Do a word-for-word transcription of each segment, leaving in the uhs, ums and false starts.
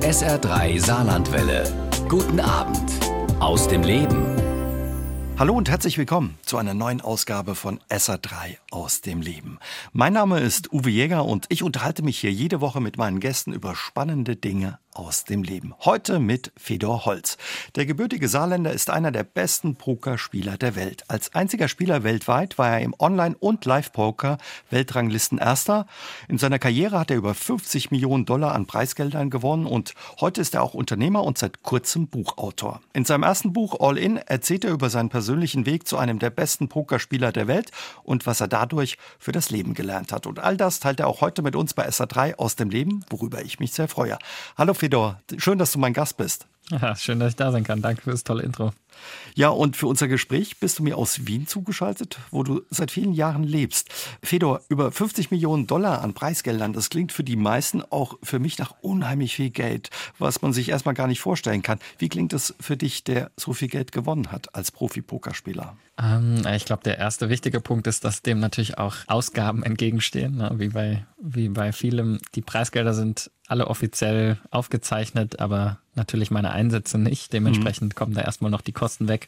S R drei Saarlandwelle. Guten Abend aus dem Leben. Hallo und herzlich willkommen zu einer neuen Ausgabe von S R drei aus dem Leben. Mein Name ist Uwe Jäger und ich unterhalte mich hier jede Woche mit meinen Gästen über spannende Dinge aus dem Leben. Heute mit Fedor Holz. Der gebürtige Saarländer ist einer der besten Pokerspieler der Welt. Als einziger Spieler weltweit war er im Online- und Live-Poker Weltranglisten Erster. In seiner Karriere hat er über fünfzig Millionen Dollar an Preisgeldern gewonnen und heute ist er auch Unternehmer und seit kurzem Buchautor. In seinem ersten Buch All In erzählt er über seinen persönlichen Weg zu einem der besten Pokerspieler der Welt und was er dadurch für das Leben gelernt hat. Und all das teilt er auch heute mit uns bei S R drei aus dem Leben, worüber ich mich sehr freue. Hallo Fedor, schön, dass du mein Gast bist. Ja, schön, dass ich da sein kann. Danke für das tolle Intro. Ja, und für unser Gespräch bist du mir aus Wien zugeschaltet, wo du seit vielen Jahren lebst. Fedor, über fünfzig Millionen Dollar an Preisgeldern, das klingt für die meisten, auch für mich, nach unheimlich viel Geld, was man sich erstmal gar nicht vorstellen kann. Wie klingt es für dich, der so viel Geld gewonnen hat als Profi-Pokerspieler? Ähm, ich glaube, der erste wichtige Punkt ist, dass dem natürlich auch Ausgaben entgegenstehen, ne? wie bei, wie bei vielem. Die Preisgelder sind alle offiziell aufgezeichnet, aber natürlich meine Einsätze nicht. Dementsprechend mhm. kommen da erstmal noch die Kosten weg.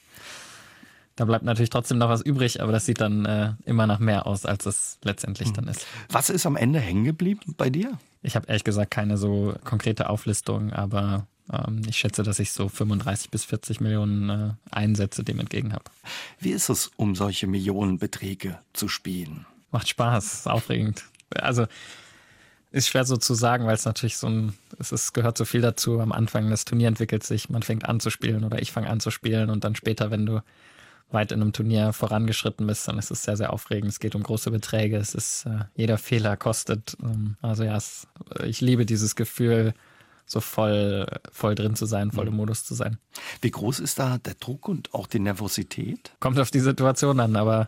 Da bleibt natürlich trotzdem noch was übrig, aber das sieht dann äh, immer nach mehr aus, als es letztendlich mhm. dann ist. Was ist am Ende hängen geblieben bei dir? Ich habe ehrlich gesagt keine so konkrete Auflistung, aber ähm, ich schätze, dass ich so fünfunddreißig bis vierzig Millionen äh, Einsätze dem entgegen habe. Wie ist es, um solche Millionenbeträge zu spielen? Macht Spaß, ist aufregend. Also ist schwer so zu sagen, weil es natürlich so ein, es ist, gehört so viel dazu. Am Anfang, das Turnier entwickelt sich, man fängt an zu spielen oder ich fange an zu spielen und dann später, wenn du weit in einem Turnier vorangeschritten bist, dann ist es sehr, sehr aufregend. Es geht um große Beträge, es ist, äh, jeder Fehler kostet. Ähm, also ja, es, ich liebe dieses Gefühl, so voll, voll drin zu sein, voll im Modus zu sein. Wie groß ist da der Druck und auch die Nervosität? Kommt auf die Situation an, aber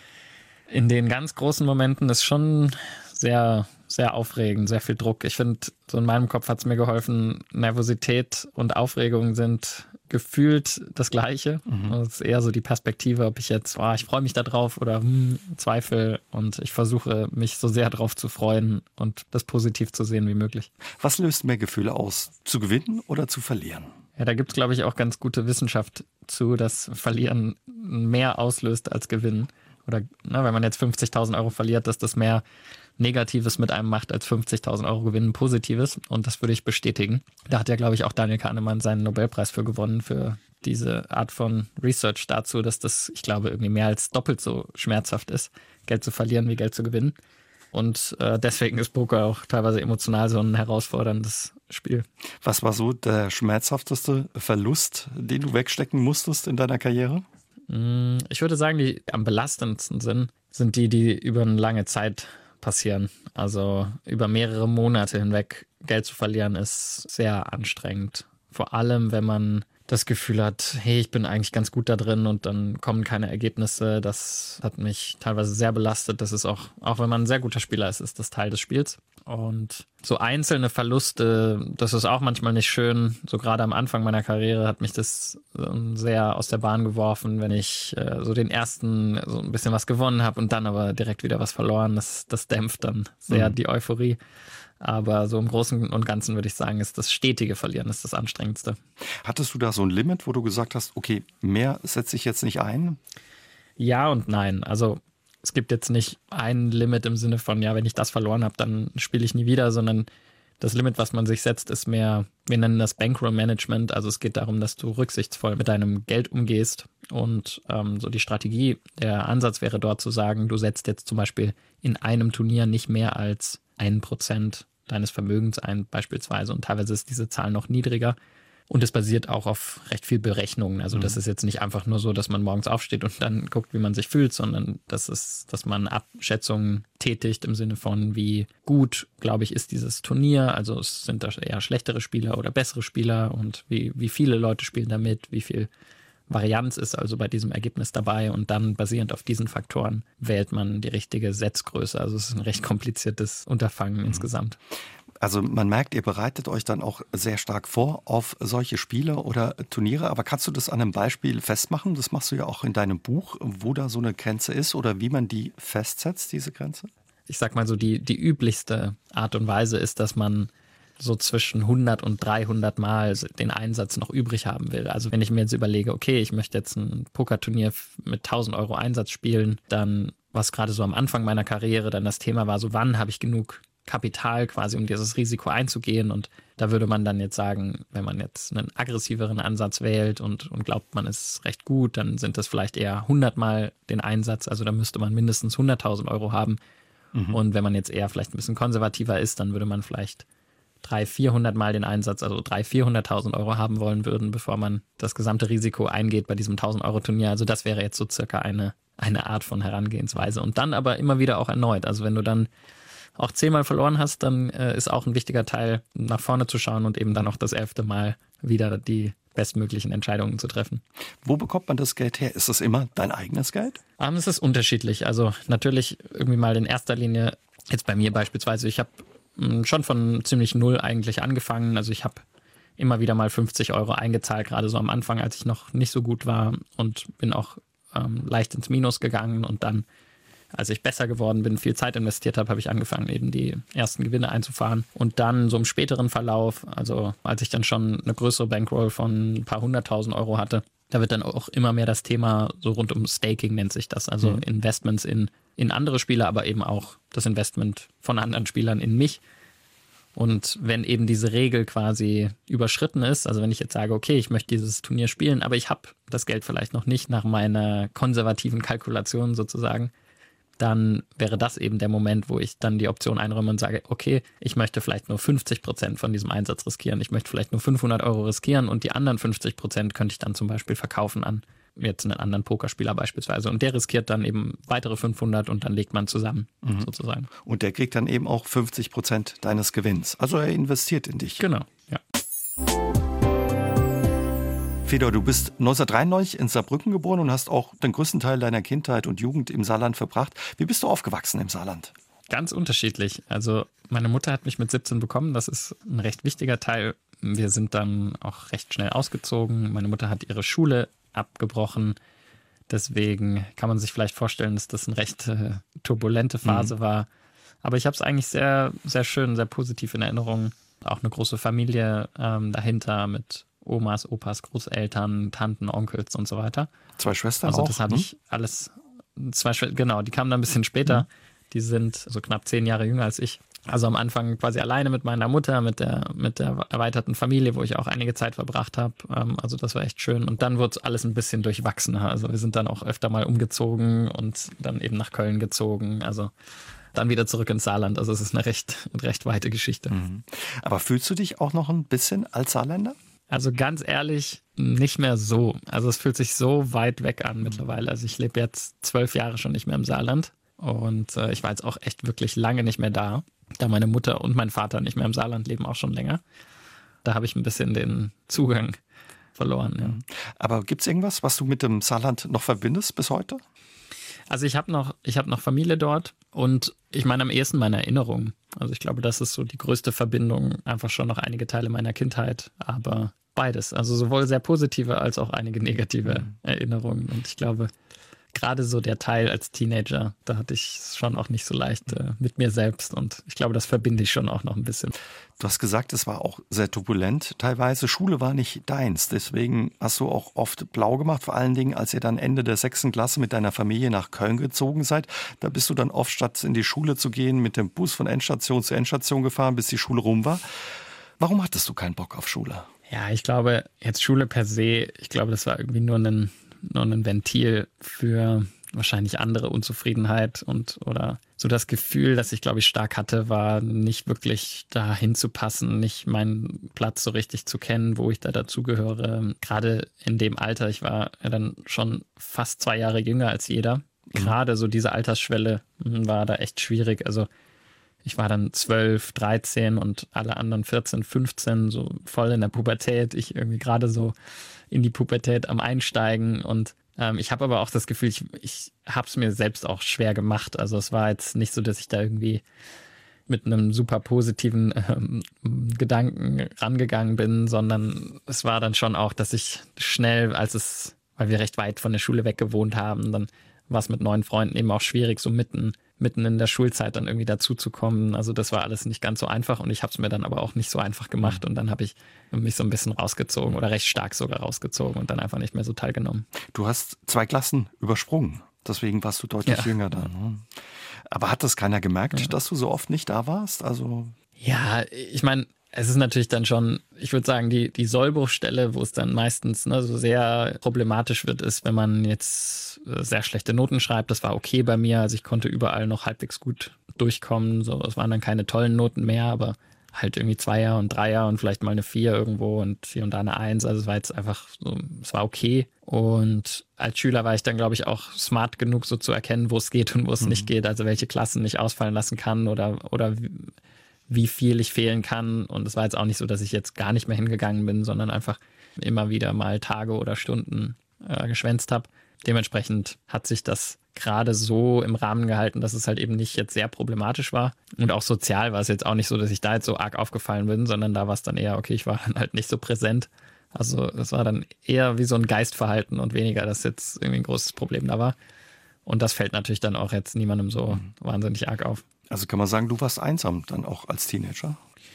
in den ganz großen Momenten ist schon sehr, sehr aufregend, sehr viel Druck. Ich finde, so in meinem Kopf hat es mir geholfen, Nervosität und Aufregung sind gefühlt das Gleiche. Mhm. Das ist eher so die Perspektive, ob ich jetzt, oh, ich freue mich da drauf oder hm, Zweifel, und ich versuche, mich so sehr drauf zu freuen und das positiv zu sehen wie möglich. Was löst mehr Gefühle aus? Zu gewinnen oder zu verlieren? Ja, da gibt es, glaube ich, auch ganz gute Wissenschaft zu, dass Verlieren mehr auslöst als Gewinnen. Oder na, wenn man jetzt fünfzigtausend Euro verliert, dass das mehr Negatives mit einem macht als fünfzigtausend Euro Gewinnen Positives. Und das würde ich bestätigen. Da hat ja, glaube ich, auch Daniel Kahnemann seinen Nobelpreis für gewonnen, für diese Art von Research dazu, dass das, ich glaube, irgendwie mehr als doppelt so schmerzhaft ist, Geld zu verlieren wie Geld zu gewinnen. Und äh, deswegen ist Poker auch teilweise emotional so ein herausforderndes Spiel. Was war so der schmerzhafteste Verlust, den du wegstecken musstest in deiner Karriere? Ich würde sagen, die am belastendsten sind, sind die, die über eine lange Zeit passieren. Also über mehrere Monate hinweg Geld zu verlieren, ist sehr anstrengend. Vor allem, wenn man das Gefühl hat, hey, ich bin eigentlich ganz gut da drin und dann kommen keine Ergebnisse. Das hat mich teilweise sehr belastet. Das ist auch, auch wenn man ein sehr guter Spieler ist, ist das Teil des Spiels. Und so einzelne Verluste, das ist auch manchmal nicht schön. So gerade am Anfang meiner Karriere hat mich das sehr aus der Bahn geworfen, wenn ich äh, so den ersten so ein bisschen was gewonnen habe und dann aber direkt wieder was verloren. Das, das dämpft dann sehr mhm. die Euphorie. Aber so im Großen und Ganzen würde ich sagen, ist das stetige Verlieren ist das Anstrengendste. Hattest du da so ein Limit, wo du gesagt hast, okay, mehr setze ich jetzt nicht ein? Ja und nein. Also es gibt jetzt nicht ein Limit im Sinne von, ja, wenn ich das verloren habe, dann spiele ich nie wieder, sondern das Limit, was man sich setzt, ist mehr, wir nennen das Bankroll Management. Also es geht darum, dass du rücksichtsvoll mit deinem Geld umgehst. Und ähm, so die Strategie, der Ansatz wäre dort zu sagen, du setzt jetzt zum Beispiel in einem Turnier nicht mehr als ein Prozent deines Vermögens ein, beispielsweise. Und teilweise ist diese Zahl noch niedriger. Und es basiert auch auf recht viel Berechnungen. Also das ist jetzt nicht einfach nur so, dass man morgens aufsteht und dann guckt, wie man sich fühlt, sondern das ist, dass man Abschätzungen tätigt im Sinne von, wie gut, glaube ich, ist dieses Turnier. Also es sind da eher schlechtere Spieler oder bessere Spieler und wie, wie viele Leute spielen damit, wie viel Varianz ist also bei diesem Ergebnis dabei, und dann basierend auf diesen Faktoren wählt man die richtige Setzgröße. Also es ist ein recht kompliziertes Unterfangen mhm. insgesamt. Also man merkt, ihr bereitet euch dann auch sehr stark vor auf solche Spiele oder Turniere. Aber kannst du das an einem Beispiel festmachen? Das machst du ja auch in deinem Buch, wo da so eine Grenze ist oder wie man die festsetzt, diese Grenze? Ich sag mal so, die, die üblichste Art und Weise ist, dass man so zwischen hundert und dreihundert Mal den Einsatz noch übrig haben will. Also wenn ich mir jetzt überlege, okay, ich möchte jetzt ein Pokerturnier mit tausend Euro Einsatz spielen, dann, was gerade so am Anfang meiner Karriere dann das Thema war, so wann habe ich genug Kapital quasi, um dieses Risiko einzugehen. Und da würde man dann jetzt sagen, wenn man jetzt einen aggressiveren Ansatz wählt und, und glaubt, man ist recht gut, dann sind das vielleicht eher hundert Mal den Einsatz. Also da müsste man mindestens hunderttausend Euro haben. Mhm. Und wenn man jetzt eher vielleicht ein bisschen konservativer ist, dann würde man vielleicht dreihundert, vierhundert Mal den Einsatz, also dreihundert, vierhunderttausend Euro haben wollen würden, bevor man das gesamte Risiko eingeht bei diesem tausend Euro Turnier. Also das wäre jetzt so circa eine, eine Art von Herangehensweise. Und dann aber immer wieder auch erneut. Also wenn du dann auch zehnmal verloren hast, dann äh, ist auch ein wichtiger Teil, nach vorne zu schauen und eben dann auch das elfte Mal wieder die bestmöglichen Entscheidungen zu treffen. Wo bekommt man das Geld her? Ist das immer dein eigenes Geld? Um, es ist unterschiedlich. Also natürlich irgendwie mal in erster Linie, jetzt bei mir beispielsweise, ich habe mh, schon von ziemlich null eigentlich angefangen. Also ich habe immer wieder mal fünfzig Euro eingezahlt, gerade so am Anfang, als ich noch nicht so gut war, und bin auch ähm, leicht ins Minus gegangen, und dann, als ich besser geworden bin, viel Zeit investiert habe, habe ich angefangen, eben die ersten Gewinne einzufahren. Und dann so im späteren Verlauf, also als ich dann schon eine größere Bankroll von ein paar hunderttausend Euro hatte, da wird dann auch immer mehr das Thema so rund um Staking, nennt sich das, also mhm. Investments in, in andere Spieler, aber eben auch das Investment von anderen Spielern in mich. Und wenn eben diese Regel quasi überschritten ist, also wenn ich jetzt sage, okay, ich möchte dieses Turnier spielen, aber ich habe das Geld vielleicht noch nicht nach meiner konservativen Kalkulation sozusagen, dann wäre das eben der Moment, wo ich dann die Option einräume und sage, okay, ich möchte vielleicht nur fünfzig Prozent von diesem Einsatz riskieren. Ich möchte vielleicht nur fünfhundert Euro riskieren, und die anderen fünfzig Prozent könnte ich dann zum Beispiel verkaufen an jetzt einen anderen Pokerspieler beispielsweise. Und der riskiert dann eben weitere fünfhundert, und dann legt man zusammen mhm. sozusagen. Und der kriegt dann eben auch fünfzig Prozent deines Gewinns. Also er investiert in dich. Genau, ja. Fedor, du bist neunzehnhundertdreiundneunzig in Saarbrücken geboren und hast auch den größten Teil deiner Kindheit und Jugend im Saarland verbracht. Wie bist du aufgewachsen im Saarland? Ganz unterschiedlich. Also meine Mutter hat mich mit siebzehn bekommen. Das ist ein recht wichtiger Teil. Wir sind dann auch recht schnell ausgezogen. Meine Mutter hat ihre Schule abgebrochen. Deswegen kann man sich vielleicht vorstellen, dass das eine recht äh, turbulente Phase mhm. war. Aber ich habe es eigentlich sehr, sehr schön, sehr positiv in Erinnerung. Auch eine große Familie ähm, dahinter mit Omas, Opas, Großeltern, Tanten, Onkels und so weiter. Zwei Schwestern also auch? Also das habe hm? ich alles, zwei Schwestern, genau, die kamen dann ein bisschen später. Hm. Die sind so knapp zehn Jahre jünger als ich. Also am Anfang quasi alleine mit meiner Mutter, mit der, mit der erweiterten Familie, wo ich auch einige Zeit verbracht habe. Also das war echt schön. Und dann wurde es alles ein bisschen durchwachsener. Also wir sind dann auch öfter mal umgezogen und dann eben nach Köln gezogen. Also dann wieder zurück ins Saarland. Also es ist eine recht, recht weite Geschichte. Mhm. Aber fühlst du dich auch noch ein bisschen als Saarländer? Also ganz ehrlich, nicht mehr so. Also es fühlt sich so weit weg an mittlerweile. Also ich lebe jetzt zwölf Jahre schon nicht mehr im Saarland. Und äh, ich war jetzt auch echt wirklich lange nicht mehr da, da meine Mutter und mein Vater nicht mehr im Saarland leben, auch schon länger. Da habe ich ein bisschen den Zugang verloren. Ja. Aber gibt es irgendwas, was du mit dem Saarland noch verbindest bis heute? Also ich habe noch, ich habe noch Familie dort, und ich meine am ehesten meine Erinnerungen. Also ich glaube, das ist so die größte Verbindung, einfach schon noch einige Teile meiner Kindheit, aber beides. Also sowohl sehr positive als auch einige negative mhm. Erinnerungen. Und ich glaube, gerade so der Teil als Teenager, da hatte ich es schon auch nicht so leicht äh, mit mir selbst, und ich glaube, das verbinde ich schon auch noch ein bisschen. Du hast gesagt, es war auch sehr turbulent teilweise. Schule war nicht deins, deswegen hast du auch oft blau gemacht, vor allen Dingen, als ihr dann Ende der sechsten Klasse mit deiner Familie nach Köln gezogen seid. Da bist du dann oft, statt in die Schule zu gehen, mit dem Bus von Endstation zu Endstation gefahren, bis die Schule rum war. Warum hattest du keinen Bock auf Schule? Ja, ich glaube, jetzt Schule per se, ich glaube, das war irgendwie nur ein, nur ein Ventil für wahrscheinlich andere Unzufriedenheit, und oder so das Gefühl, das ich, glaube ich, stark hatte, war nicht wirklich da hinzupassen, nicht meinen Platz so richtig zu kennen, wo ich da dazugehöre. Gerade in dem Alter, ich war ja dann schon fast zwei Jahre jünger als jeder. Gerade so diese Altersschwelle war da echt schwierig. Also ich war dann zwölf, dreizehn und alle anderen vierzehn, fünfzehn, so voll in der Pubertät. Ich irgendwie gerade so in die Pubertät am Einsteigen, und ähm, ich habe aber auch das Gefühl, ich, ich habe es mir selbst auch schwer gemacht. Also es war jetzt nicht so, dass ich da irgendwie mit einem super positiven ähm, Gedanken rangegangen bin, sondern es war dann schon auch, dass ich schnell, als es, weil wir recht weit von der Schule weg gewohnt haben, dann war es mit neuen Freunden eben auch schwierig, so mitten mitten in der Schulzeit dann irgendwie dazuzukommen. Also das war alles nicht ganz so einfach und ich habe es mir dann aber auch nicht so einfach gemacht und dann habe ich mich so ein bisschen rausgezogen oder recht stark sogar rausgezogen und dann einfach nicht mehr so teilgenommen. Du hast zwei Klassen übersprungen, deswegen warst du deutlich ja. jünger dann. Aber hat das keiner gemerkt, ja. dass du so oft nicht da warst? Also ja, ich meine, es ist natürlich dann schon, ich würde sagen, die, die Sollbruchstelle, wo es dann meistens ne, so sehr problematisch wird, ist, wenn man jetzt sehr schlechte Noten schreibt. Das war okay bei mir, also ich konnte überall noch halbwegs gut durchkommen. So, es waren dann keine tollen Noten mehr, aber halt irgendwie Zweier und Dreier und vielleicht mal eine Vier irgendwo und hier und da eine Eins. Also es war jetzt einfach so, es war okay. Und als Schüler war ich dann, glaube ich, auch smart genug, so zu erkennen, wo es geht und wo es mhm. nicht geht. Also welche Klassen ich ausfallen lassen kann oder, oder wie viel ich fehlen kann. Und es war jetzt auch nicht so, dass ich jetzt gar nicht mehr hingegangen bin, sondern einfach immer wieder mal Tage oder Stunden äh, geschwänzt habe. Dementsprechend hat sich das gerade so im Rahmen gehalten, dass es halt eben nicht jetzt sehr problematisch war. Und auch sozial war es jetzt auch nicht so, dass ich da jetzt so arg aufgefallen bin, sondern da war es dann eher, okay, ich war dann halt nicht so präsent. Also es war dann eher wie so ein Geistverhalten und weniger, dass jetzt irgendwie ein großes Problem da war. Und das fällt natürlich dann auch jetzt niemandem so mhm. wahnsinnig arg auf. Also kann man sagen, du warst einsam dann auch als Teenager?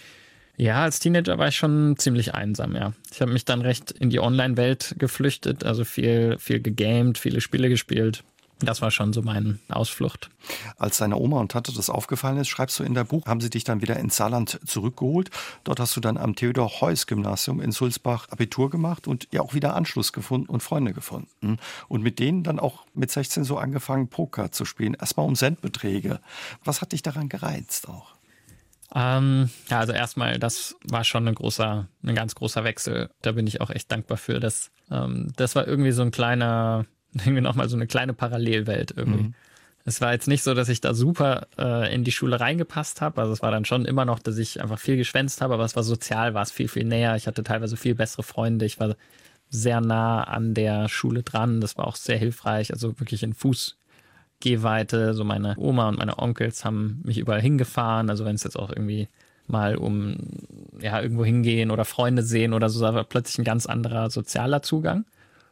Ja, als Teenager war ich schon ziemlich einsam, ja. Ich habe mich dann recht in die Online-Welt geflüchtet, also viel, viel gegamed, viele Spiele gespielt. Das war schon so meine Ausflucht. Als deine Oma und Tante das aufgefallen ist, schreibst du in deinem Buch, haben sie dich dann wieder ins Saarland zurückgeholt. Dort hast du dann am Theodor-Heuss-Gymnasium in Sulzbach Abitur gemacht und ja auch wieder Anschluss gefunden und Freunde gefunden. Und mit denen dann auch mit sechzehn so angefangen, Poker zu spielen. Erstmal um Centbeträge. Was hat dich daran gereizt auch? Ähm, ja, also erstmal, das war schon ein großer, ein ganz großer Wechsel. Da bin ich auch echt dankbar für. Das, ähm, das war irgendwie so ein kleiner, irgendwie nochmal so eine kleine Parallelwelt irgendwie. Mhm. Es war jetzt nicht so, dass ich da super äh, in die Schule reingepasst habe. Also es war dann schon immer noch, dass ich einfach viel geschwänzt habe, aber es war sozial, war es viel, viel näher. Ich hatte teilweise viel bessere Freunde. Ich war sehr nah an der Schule dran. Das war auch sehr hilfreich. Also wirklich in Fußgehweite. So meine Oma und meine Onkels haben mich überall hingefahren. Also wenn es jetzt auch irgendwie mal um ja irgendwo hingehen oder Freunde sehen oder so, da war plötzlich ein ganz anderer sozialer Zugang.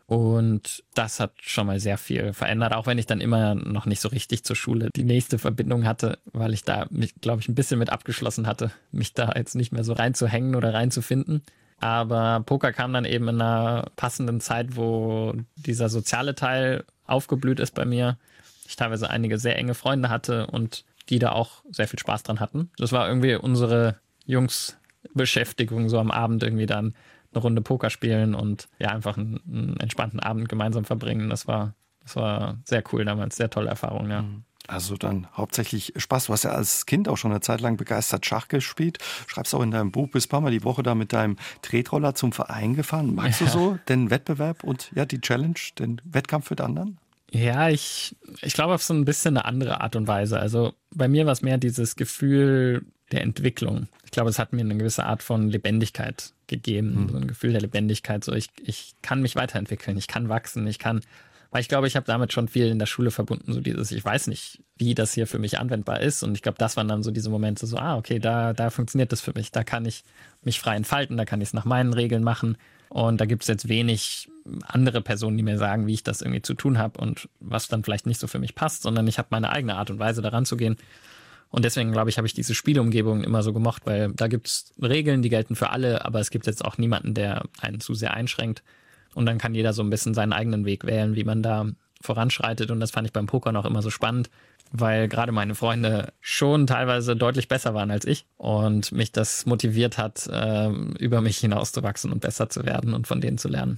Und das hat schon mal sehr viel verändert, auch wenn ich dann immer noch nicht so richtig zur Schule die nächste Verbindung hatte, weil ich da mich, glaube ich, ein bisschen mit abgeschlossen hatte, mich da jetzt nicht mehr so reinzuhängen oder reinzufinden. Aber Poker kam dann eben in einer passenden Zeit, wo dieser soziale Teil aufgeblüht ist bei mir. Ich teilweise einige sehr enge Freunde hatte und die da auch sehr viel Spaß dran hatten. Das war irgendwie unsere Jungsbeschäftigung, so am Abend irgendwie dann eine Runde Poker spielen und ja, einfach einen, einen entspannten Abend gemeinsam verbringen. Das war, das war sehr cool damals, sehr tolle Erfahrung, ja. Also dann hauptsächlich Spaß. Du hast ja als Kind auch schon eine Zeit lang begeistert Schach gespielt. Schreibst auch in deinem Buch, bist ein paar Mal die Woche da mit deinem Tretroller zum Verein gefahren. Magst ja. du so den Wettbewerb und ja die Challenge, den Wettkampf mit anderen? Ja, ich, ich glaube auf so ein bisschen eine andere Art und Weise. Also bei mir war es mehr dieses Gefühl der Entwicklung. Ich glaube, es hat mir eine gewisse Art von Lebendigkeit gegeben, hm. so ein Gefühl der Lebendigkeit. So ich, ich kann mich weiterentwickeln, ich kann wachsen, ich kann, weil ich glaube, ich habe damit schon viel in der Schule verbunden, so dieses, ich weiß nicht, wie das hier für mich anwendbar ist. Und ich glaube, das waren dann so diese Momente, so, ah, okay, da, da funktioniert das für mich, da kann ich mich frei entfalten, da kann ich es nach meinen Regeln machen. Und da gibt es jetzt wenig andere Personen, die mir sagen, wie ich das irgendwie zu tun habe und was dann vielleicht nicht so für mich passt, sondern ich habe meine eigene Art und Weise, daran zu gehen. Und deswegen, glaube ich, habe ich diese Spielumgebung immer so gemocht, weil da gibt es Regeln, die gelten für alle, aber es gibt jetzt auch niemanden, der einen zu sehr einschränkt. Und dann kann jeder so ein bisschen seinen eigenen Weg wählen, wie man da voranschreitet. Und das fand ich beim Pokern auch immer so spannend, weil gerade meine Freunde schon teilweise deutlich besser waren als ich und mich das motiviert hat, über mich hinauszuwachsen und besser zu werden und von denen zu lernen.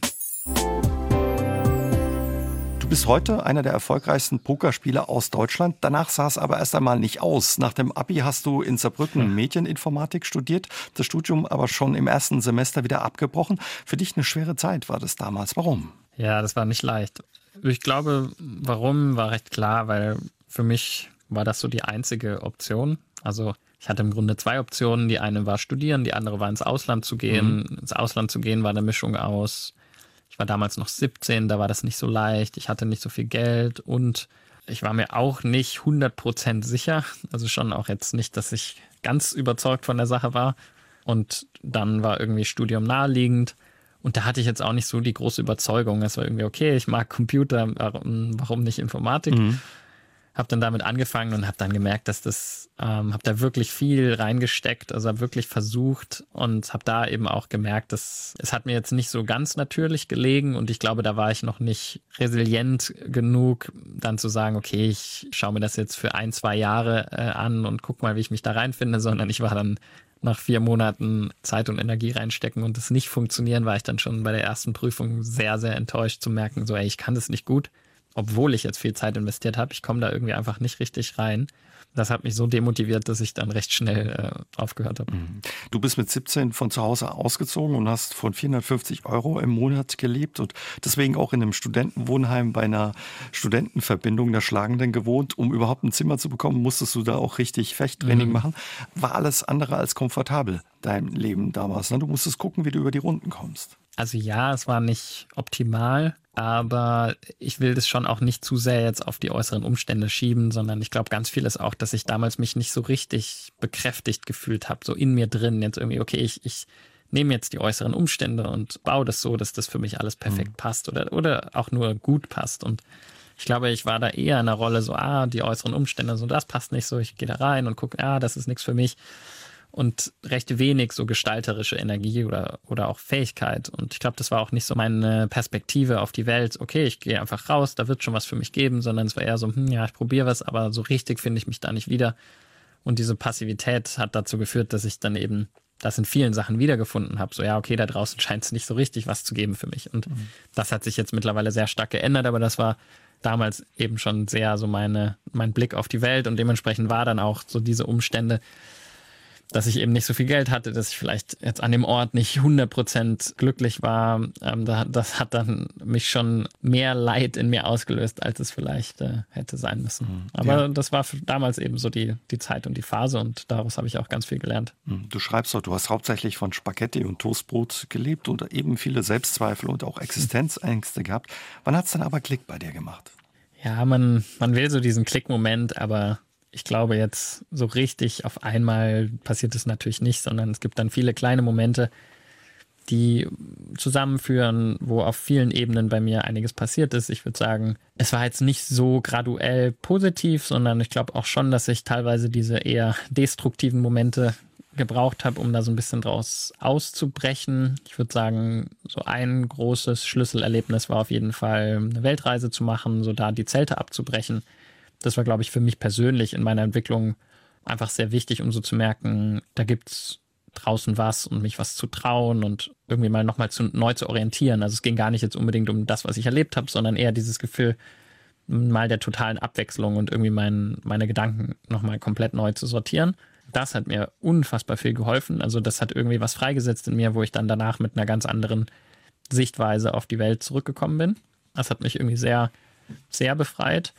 Du bist heute einer der erfolgreichsten Pokerspieler aus Deutschland. Danach sah es aber erst einmal nicht aus. Nach dem Abi hast du in Saarbrücken Medieninformatik studiert, das Studium aber schon im ersten Semester wieder abgebrochen. Für dich eine schwere Zeit war das damals. Warum? Ja, das war nicht leicht. Ich glaube, warum war recht klar, weil für mich war das so die einzige Option. Also ich hatte im Grunde zwei Optionen. Die eine war studieren, die andere war ins Ausland zu gehen. Mhm. Ins Ausland zu gehen war eine Mischung aus, ich war damals noch siebzehn, da war das nicht so leicht. Ich hatte nicht so viel Geld und ich war mir auch nicht hundert Prozent sicher. Also schon auch jetzt nicht, dass ich ganz überzeugt von der Sache war. Und dann war irgendwie Studium naheliegend. Und da hatte ich jetzt auch nicht so die große Überzeugung. Es war irgendwie okay, ich mag Computer, warum, warum nicht Informatik? Mhm. habe dann damit angefangen und habe dann gemerkt, dass das, ähm, habe da wirklich viel reingesteckt, also habe wirklich versucht und habe da eben auch gemerkt, dass es hat mir jetzt nicht so ganz natürlich gelegen und ich glaube, da war ich noch nicht resilient genug, dann zu sagen, okay, ich schaue mir das jetzt für ein, zwei Jahre äh, an und guck mal, wie ich mich da reinfinde, sondern ich war dann nach vier Monaten Zeit und Energie reinstecken und das nicht funktionieren, war ich dann schon bei der ersten Prüfung sehr, sehr enttäuscht zu merken, so ey, ich kann das nicht gut. Obwohl ich jetzt viel Zeit investiert habe, ich komme da irgendwie einfach nicht richtig rein. Das hat mich so demotiviert, dass ich dann recht schnell äh, aufgehört habe. Du bist mit siebzehn von zu Hause ausgezogen und hast von vierhundertfünfzig Euro im Monat gelebt und deswegen auch in einem Studentenwohnheim bei einer Studentenverbindung der Schlagenden gewohnt. Um überhaupt ein Zimmer zu bekommen, musstest du da auch richtig Fechttraining mhm. machen. War alles andere als komfortabel, dein Leben damals, ne? Du musstest gucken, wie du über die Runden kommst. Also ja, es war nicht optimal, aber ich will das schon auch nicht zu sehr jetzt auf die äußeren Umstände schieben, sondern ich glaube ganz viel ist auch, dass ich damals mich nicht so richtig bekräftigt gefühlt habe, so in mir drin jetzt irgendwie, okay, ich, ich nehme jetzt die äußeren Umstände und baue das so, dass das für mich alles perfekt mhm. passt oder, oder auch nur gut passt und ich glaube, ich war da eher in der Rolle so, ah, die äußeren Umstände, so das passt nicht so, ich gehe da rein und gucke, ah, das ist nichts für mich. Und recht wenig so gestalterische Energie oder, oder auch Fähigkeit. Und ich glaube, das war auch nicht so meine Perspektive auf die Welt. Okay, ich gehe einfach raus, da wird schon was für mich geben, sondern es war eher so, hm, ja, ich probiere was, aber so richtig finde ich mich da nicht wieder. Und diese Passivität hat dazu geführt, dass ich dann eben das in vielen Sachen wiedergefunden habe. So, ja, okay, da draußen scheint es nicht so richtig was zu geben für mich. Und mhm. das hat sich jetzt mittlerweile sehr stark geändert, aber das war damals eben schon sehr so meine, mein Blick auf die Welt und dementsprechend war dann auch so diese Umstände, dass ich eben nicht so viel Geld hatte, dass ich vielleicht jetzt an dem Ort nicht hundert Prozent glücklich war. Ähm, da, das hat dann mich schon mehr Leid in mir ausgelöst, als es vielleicht äh, hätte sein müssen. Mhm, Aber ja. das war für damals eben so die, die Zeit und die Phase und daraus habe ich auch ganz viel gelernt. Du schreibst doch, du hast hauptsächlich von Spaghetti und Toastbrot gelebt und eben viele Selbstzweifel und auch Existenzängste gehabt. Wann hat es dann aber Klick bei dir gemacht? Ja, man, man will so diesen Klick-Moment, aber ich glaube jetzt so richtig auf einmal passiert es natürlich nicht, sondern es gibt dann viele kleine Momente, die zusammenführen, wo auf vielen Ebenen bei mir einiges passiert ist. Ich würde sagen, es war jetzt nicht so graduell positiv, sondern ich glaube auch schon, dass ich teilweise diese eher destruktiven Momente gebraucht habe, um da so ein bisschen draus auszubrechen. Ich würde sagen, so ein großes Schlüsselerlebnis war auf jeden Fall eine Weltreise zu machen, so da die Zelte abzubrechen. Das war, glaube ich, für mich persönlich in meiner Entwicklung einfach sehr wichtig, um so zu merken, da gibt's draußen was und mich was zu trauen und irgendwie mal nochmal zu, neu zu orientieren. Also es ging gar nicht jetzt unbedingt um das, was ich erlebt habe, sondern eher dieses Gefühl mal der totalen Abwechslung und irgendwie mein, meine Gedanken nochmal komplett neu zu sortieren. Das hat mir unfassbar viel geholfen. Also das hat irgendwie was freigesetzt in mir, wo ich dann danach mit einer ganz anderen Sichtweise auf die Welt zurückgekommen bin. Das hat mich irgendwie sehr, sehr befreit.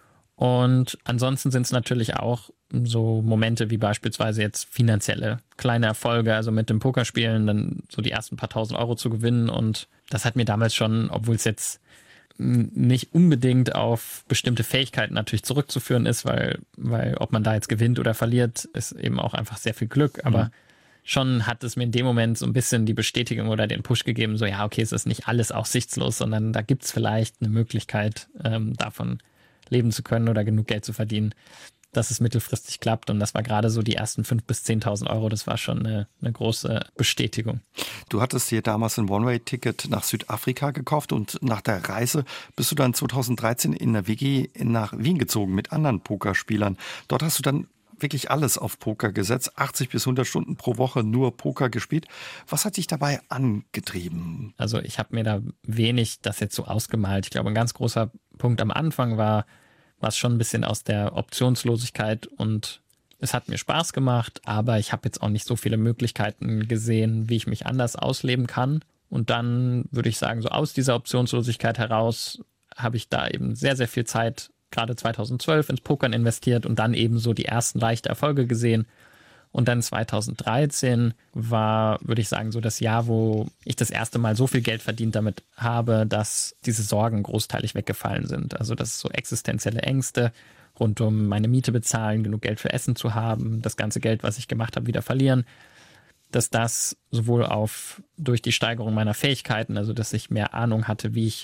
Und ansonsten sind es natürlich auch so Momente wie beispielsweise jetzt finanzielle kleine Erfolge, also mit dem Pokerspielen dann so die ersten paar tausend Euro zu gewinnen. Und das hat mir damals schon, obwohl es jetzt nicht unbedingt auf bestimmte Fähigkeiten natürlich zurückzuführen ist, weil, weil ob man da jetzt gewinnt oder verliert, ist eben auch einfach sehr viel Glück. Aber mhm. schon hat es mir in dem Moment so ein bisschen die Bestätigung oder den Push gegeben, so ja, okay, es ist nicht alles aussichtslos, sondern da gibt es vielleicht eine Möglichkeit, ähm, davon leben zu können oder genug Geld zu verdienen, dass es mittelfristig klappt. Und das war gerade so die ersten fünftausend bis zehntausend Euro. Das war schon eine, eine große Bestätigung. Du hattest dir damals ein One-Way-Ticket nach Südafrika gekauft und nach der Reise bist du dann zweitausenddreizehn in der W G nach Wien gezogen mit anderen Pokerspielern. Dort hast du dann wirklich alles auf Poker gesetzt, achtzig bis hundert Stunden pro Woche nur Poker gespielt. Was hat dich dabei angetrieben? Also ich habe mir da wenig das jetzt so ausgemalt. Ich glaube, ein ganz großer Punkt am Anfang war, was schon ein bisschen aus der Optionslosigkeit und es hat mir Spaß gemacht, aber ich habe jetzt auch nicht so viele Möglichkeiten gesehen, wie ich mich anders ausleben kann. Und dann würde ich sagen, so aus dieser Optionslosigkeit heraus habe ich da eben sehr, sehr viel Zeit gerade zweitausendzwölf ins Pokern investiert und dann eben so die ersten leichten Erfolge gesehen. Und dann zweitausenddreizehn war, würde ich sagen, so das Jahr, wo ich das erste Mal so viel Geld verdient damit habe, dass diese Sorgen großteilig weggefallen sind. Also das ist so existenzielle Ängste rund um meine Miete bezahlen, genug Geld für Essen zu haben, das ganze Geld, was ich gemacht habe, wieder verlieren. Dass das sowohl auf durch die Steigerung meiner Fähigkeiten, also dass ich mehr Ahnung hatte, wie ich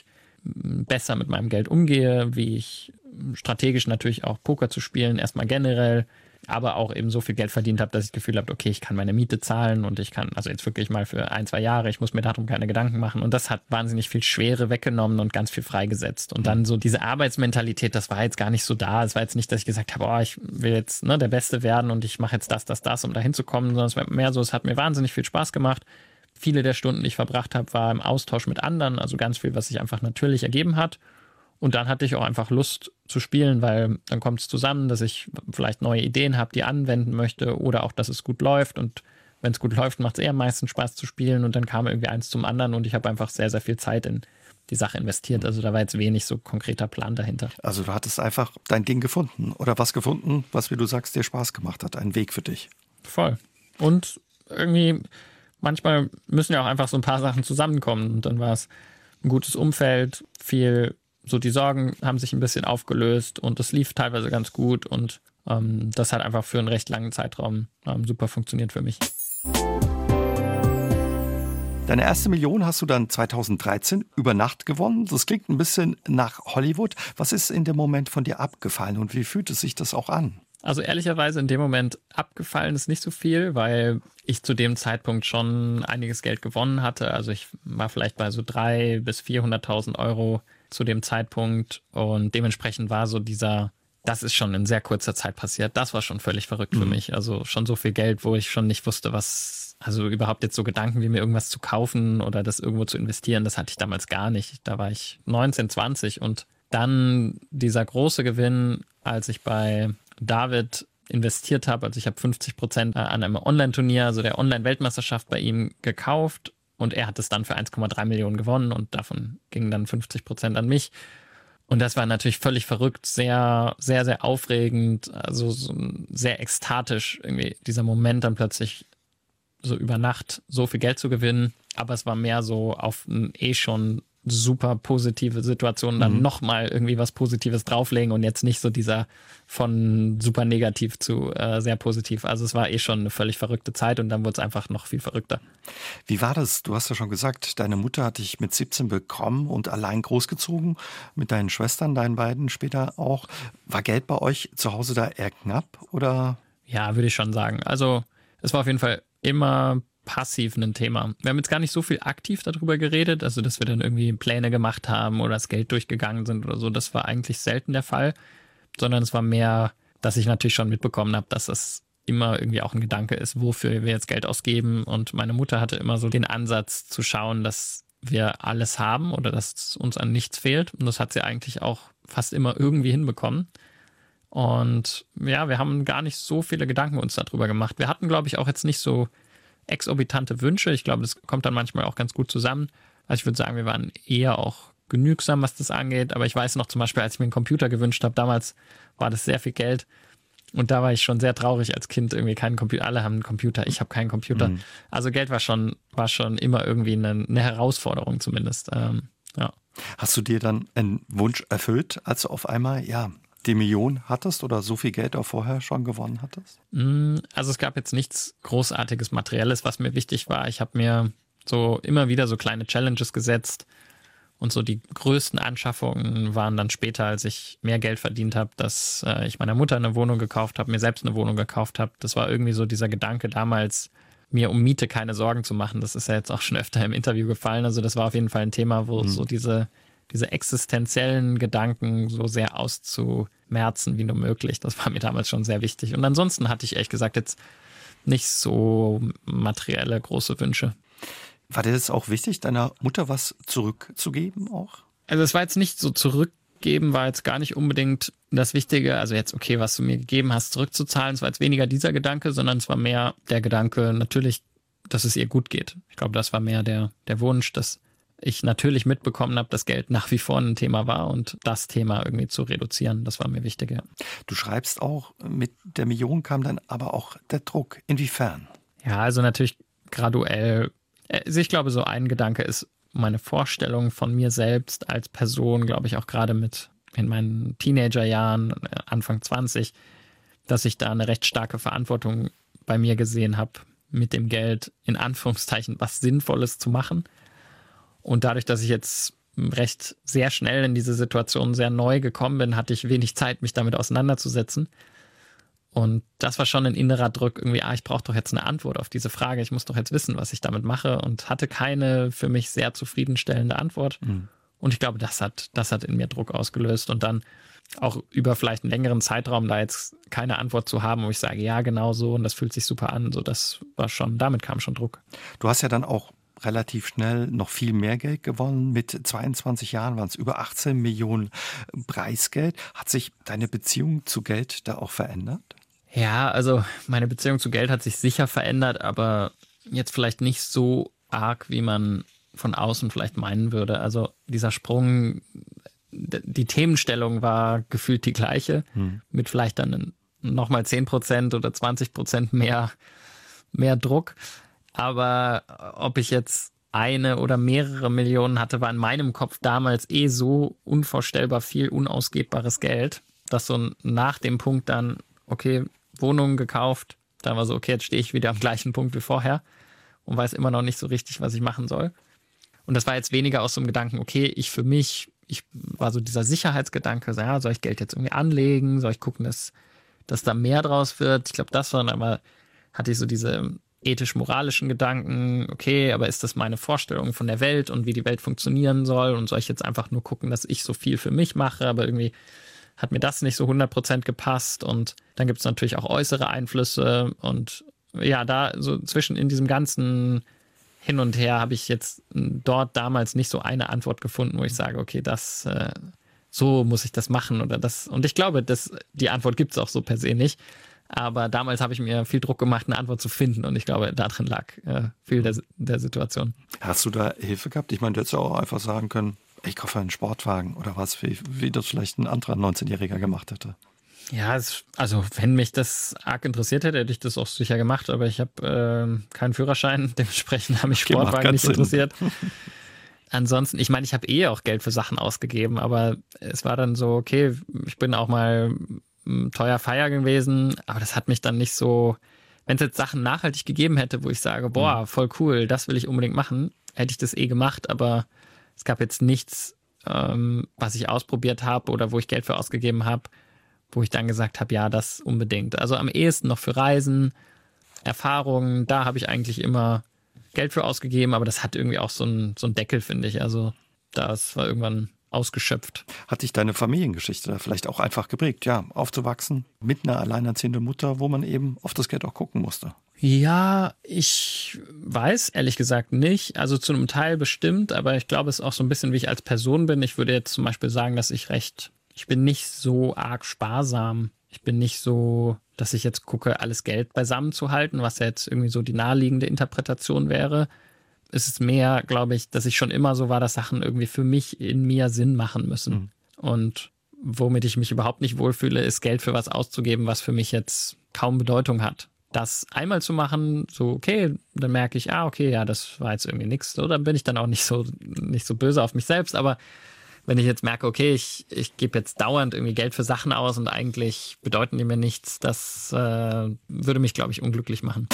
besser mit meinem Geld umgehe, wie ich strategisch natürlich auch Poker zu spielen, erstmal generell, aber auch eben so viel Geld verdient habe, dass ich das Gefühl habe, okay, ich kann meine Miete zahlen und ich kann, also jetzt wirklich mal für ein, zwei Jahre, ich muss mir darum keine Gedanken machen. Und das hat wahnsinnig viel Schwere weggenommen und ganz viel freigesetzt. Und dann so diese Arbeitsmentalität, das war jetzt gar nicht so da. Es war jetzt nicht, dass ich gesagt habe, oh, ich will jetzt ne, der Beste werden und ich mache jetzt das, das, das, um da hinzukommen, sondern es war mehr so, es hat mir wahnsinnig viel Spaß gemacht. Viele der Stunden, die ich verbracht habe, war im Austausch mit anderen, also ganz viel, was sich einfach natürlich ergeben hat. Und dann hatte ich auch einfach Lust zu spielen, weil dann kommt es zusammen, dass ich vielleicht neue Ideen habe, die anwenden möchte oder auch, dass es gut läuft. Und wenn es gut läuft, macht es eher am meisten Spaß zu spielen. Und dann kam irgendwie eins zum anderen und ich habe einfach sehr, sehr viel Zeit in die Sache investiert. Also da war jetzt wenig so konkreter Plan dahinter. Also du hattest einfach dein Ding gefunden oder was gefunden, was, wie du sagst, dir Spaß gemacht hat, einen Weg für dich. Voll. Und irgendwie, manchmal müssen ja auch einfach so ein paar Sachen zusammenkommen. Und dann war es ein gutes Umfeld, viel... So, die Sorgen haben sich ein bisschen aufgelöst und es lief teilweise ganz gut und ähm, das hat einfach für einen recht langen Zeitraum ähm, super funktioniert für mich. Deine erste Million hast du dann zweitausenddreizehn über Nacht gewonnen. Das klingt ein bisschen nach Hollywood. Was ist in dem Moment von dir abgefallen und wie fühlt es sich das auch an? Also ehrlicherweise in dem Moment abgefallen ist nicht so viel, weil ich zu dem Zeitpunkt schon einiges Geld gewonnen hatte. Also ich war vielleicht bei so dreihunderttausend bis vierhunderttausend Euro zu dem Zeitpunkt und dementsprechend war so dieser, das ist schon in sehr kurzer Zeit passiert, das war schon völlig verrückt mhm. für mich. Also schon so viel Geld, wo ich schon nicht wusste, was, also überhaupt jetzt so Gedanken wie mir irgendwas zu kaufen oder das irgendwo zu investieren, das hatte ich damals gar nicht. Da war ich neunzehn, zwanzig und dann dieser große Gewinn, als ich bei David investiert habe, also ich habe fünfzig Prozent an einem Online-Turnier, also der Online-Weltmeisterschaft bei ihm gekauft und er hat es dann für eins Komma drei Millionen gewonnen und davon gingen dann fünfzig Prozent an mich. Und das war natürlich völlig verrückt, sehr, sehr, sehr aufregend, also so sehr ekstatisch irgendwie dieser Moment dann plötzlich so über Nacht so viel Geld zu gewinnen. Aber es war mehr so auf ein eh schon super positive Situation dann mhm. nochmal irgendwie was Positives drauflegen und jetzt nicht so dieser von super negativ zu äh, sehr positiv. Also es war eh schon eine völlig verrückte Zeit und dann wurde es einfach noch viel verrückter. Wie war das? Du hast ja schon gesagt, deine Mutter hat dich mit siebzehn bekommen und allein großgezogen, mit deinen Schwestern, deinen beiden später auch. War Geld bei euch zu Hause da eher knapp oder? Ja, würde ich schon sagen. Also es war auf jeden Fall immer passiv ein Thema. Wir haben jetzt gar nicht so viel aktiv darüber geredet, also dass wir dann irgendwie Pläne gemacht haben oder das Geld durchgegangen sind oder so. Das war eigentlich selten der Fall, sondern es war mehr, dass ich natürlich schon mitbekommen habe, dass es immer irgendwie auch ein Gedanke ist, wofür wir jetzt Geld ausgeben. Und meine Mutter hatte immer so den Ansatz zu schauen, dass wir alles haben oder dass uns an nichts fehlt. Und das hat sie eigentlich auch fast immer irgendwie hinbekommen. Und ja, wir haben gar nicht so viele Gedanken uns darüber gemacht. Wir hatten, glaube ich, auch jetzt nicht so exorbitante Wünsche. Ich glaube, das kommt dann manchmal auch ganz gut zusammen. Also ich würde sagen, wir waren eher auch genügsam, was das angeht. Aber ich weiß noch zum Beispiel, als ich mir einen Computer gewünscht habe, damals war das sehr viel Geld. Und da war ich schon sehr traurig als Kind, irgendwie keinen Computer. Alle haben einen Computer, ich habe keinen Computer. Mhm. Also Geld war schon, war schon immer irgendwie eine, eine Herausforderung zumindest. Ähm, ja. Hast du dir dann einen Wunsch erfüllt, als du auf einmal, ja, die Million hattest oder so viel Geld auch vorher schon gewonnen hattest? Also es gab jetzt nichts großartiges Materielles, was mir wichtig war. Ich habe mir so immer wieder so kleine Challenges gesetzt und so die größten Anschaffungen waren dann später, als ich mehr Geld verdient habe, dass äh, ich meiner Mutter eine Wohnung gekauft habe, mir selbst eine Wohnung gekauft habe. Das war irgendwie so dieser Gedanke damals, mir um Miete keine Sorgen zu machen. Das ist ja jetzt auch schon öfter im Interview gefallen. Also das war auf jeden Fall ein Thema, wo mhm. so diese diese existenziellen Gedanken so sehr auszumerzen wie nur möglich. Das war mir damals schon sehr wichtig. Und ansonsten hatte ich ehrlich gesagt jetzt nicht so materielle große Wünsche. War dir das auch wichtig, deiner Mutter was zurückzugeben auch? Also es war jetzt nicht so zurückgeben, war jetzt gar nicht unbedingt das Wichtige. Also jetzt, okay, was du mir gegeben hast, zurückzuzahlen. Es war jetzt weniger dieser Gedanke, sondern es war mehr der Gedanke natürlich, dass es ihr gut geht. Ich glaube, das war mehr der, der Wunsch, dass ich natürlich mitbekommen habe, dass Geld nach wie vor ein Thema war und das Thema irgendwie zu reduzieren, das war mir wichtig. Ja. Du schreibst auch, mit der Million kam dann aber auch der Druck. Inwiefern? Ja, also natürlich graduell. Also ich glaube, so ein Gedanke ist meine Vorstellung von mir selbst als Person, glaube ich auch gerade mit in meinen Teenagerjahren, Anfang zwanzig, dass ich da eine recht starke Verantwortung bei mir gesehen habe, mit dem Geld in Anführungszeichen was Sinnvolles zu machen. Und dadurch, dass ich jetzt recht sehr schnell in diese Situation sehr neu gekommen bin, hatte ich wenig Zeit, mich damit auseinanderzusetzen. Und das war schon ein innerer Druck, irgendwie, ah, ich brauche doch jetzt eine Antwort auf diese Frage, ich muss doch jetzt wissen, was ich damit mache, und hatte keine für mich sehr zufriedenstellende Antwort. Mhm. Und ich glaube, das hat, das hat in mir Druck ausgelöst, und dann auch über vielleicht einen längeren Zeitraum da jetzt keine Antwort zu haben, wo ich sage, ja, genau so, und das fühlt sich super an. So, das war schon, damit kam schon Druck. Du hast ja dann auch relativ schnell noch viel mehr Geld gewonnen. Mit zweiundzwanzig Jahren waren es über achtzehn Millionen Preisgeld. Hat sich deine Beziehung zu Geld da auch verändert? Ja, also meine Beziehung zu Geld hat sich sicher verändert, aber jetzt vielleicht nicht so arg, wie man von außen vielleicht meinen würde. Also dieser Sprung, die Themenstellung war gefühlt die gleiche, hm. mit vielleicht dann nochmal zehn Prozent oder zwanzig Prozent mehr, mehr Druck. Aber ob ich jetzt eine oder mehrere Millionen hatte, war in meinem Kopf damals eh so unvorstellbar viel unausgebbares Geld, dass so nach dem Punkt dann, okay, Wohnung gekauft, da war so, okay, jetzt stehe ich wieder am gleichen Punkt wie vorher und weiß immer noch nicht so richtig, was ich machen soll. Und das war jetzt weniger aus so einem Gedanken, okay, ich für mich, ich war so dieser Sicherheitsgedanke, so, ja, soll ich Geld jetzt irgendwie anlegen, soll ich gucken, dass, dass da mehr draus wird? Ich glaube, das war dann aber, hatte ich so diese ethisch-moralischen Gedanken, okay, aber ist das meine Vorstellung von der Welt und wie die Welt funktionieren soll, und soll ich jetzt einfach nur gucken, dass ich so viel für mich mache, aber irgendwie hat mir das nicht so hundert Prozent gepasst, und dann gibt es natürlich auch äußere Einflüsse, und ja, da so zwischen in diesem ganzen Hin und Her habe ich jetzt dort damals nicht so eine Antwort gefunden, wo ich sage, okay, das, äh, so muss ich das machen oder das, und ich glaube, das, die Antwort gibt es auch so per se nicht. Aber damals habe ich mir viel Druck gemacht, eine Antwort zu finden, und ich glaube, darin lag äh, viel der, der Situation. Hast du da Hilfe gehabt? Ich meine, du hättest ja auch einfach sagen können, ich kaufe einen Sportwagen oder was, wie, wie das vielleicht ein anderer neunzehnjähriger gemacht hätte. Ja, es, also wenn mich das arg interessiert hätte, hätte ich das auch sicher gemacht, aber ich habe äh, keinen Führerschein, dementsprechend habe mich Sportwagen nicht interessiert. Ansonsten, ich meine, ich habe eh auch Geld für Sachen ausgegeben, aber es war dann so, okay, ich bin auch mal teuer feiern gewesen, aber das hat mich dann nicht so, wenn es jetzt Sachen nachhaltig gegeben hätte, wo ich sage, boah, voll cool, das will ich unbedingt machen, hätte ich das eh gemacht, aber es gab jetzt nichts, ähm, was ich ausprobiert habe oder wo ich Geld für ausgegeben habe, wo ich dann gesagt habe, ja, das unbedingt. Also am ehesten noch für Reisen, Erfahrungen, da habe ich eigentlich immer Geld für ausgegeben, aber das hat irgendwie auch so einen so einen Deckel, finde ich. Also das war irgendwann ausgeschöpft. Hat dich deine Familiengeschichte da vielleicht auch einfach geprägt, ja, aufzuwachsen mit einer alleinerziehenden Mutter, wo man eben auf das Geld auch gucken musste? Ja, ich weiß ehrlich gesagt nicht. Also zu einem Teil bestimmt, aber ich glaube, es ist auch so ein bisschen, wie ich als Person bin. Ich würde jetzt zum Beispiel sagen, dass ich recht, ich bin nicht so arg sparsam. Ich bin nicht so, dass ich jetzt gucke, alles Geld beisammen zu halten, was ja jetzt irgendwie so die naheliegende Interpretation wäre. Es ist mehr, glaube ich, dass ich schon immer so war, dass Sachen irgendwie für mich in mir Sinn machen müssen. Mhm. Und womit ich mich überhaupt nicht wohlfühle, ist Geld für was auszugeben, was für mich jetzt kaum Bedeutung hat. Das einmal zu machen, so okay, dann merke ich, ah, okay, ja, das war jetzt irgendwie nichts. So, dann bin ich dann auch nicht so, nicht so böse auf mich selbst. Aber wenn ich jetzt merke, okay, ich, ich gebe jetzt dauernd irgendwie Geld für Sachen aus und eigentlich bedeuten die mir nichts, das äh, würde mich, glaube ich, unglücklich machen.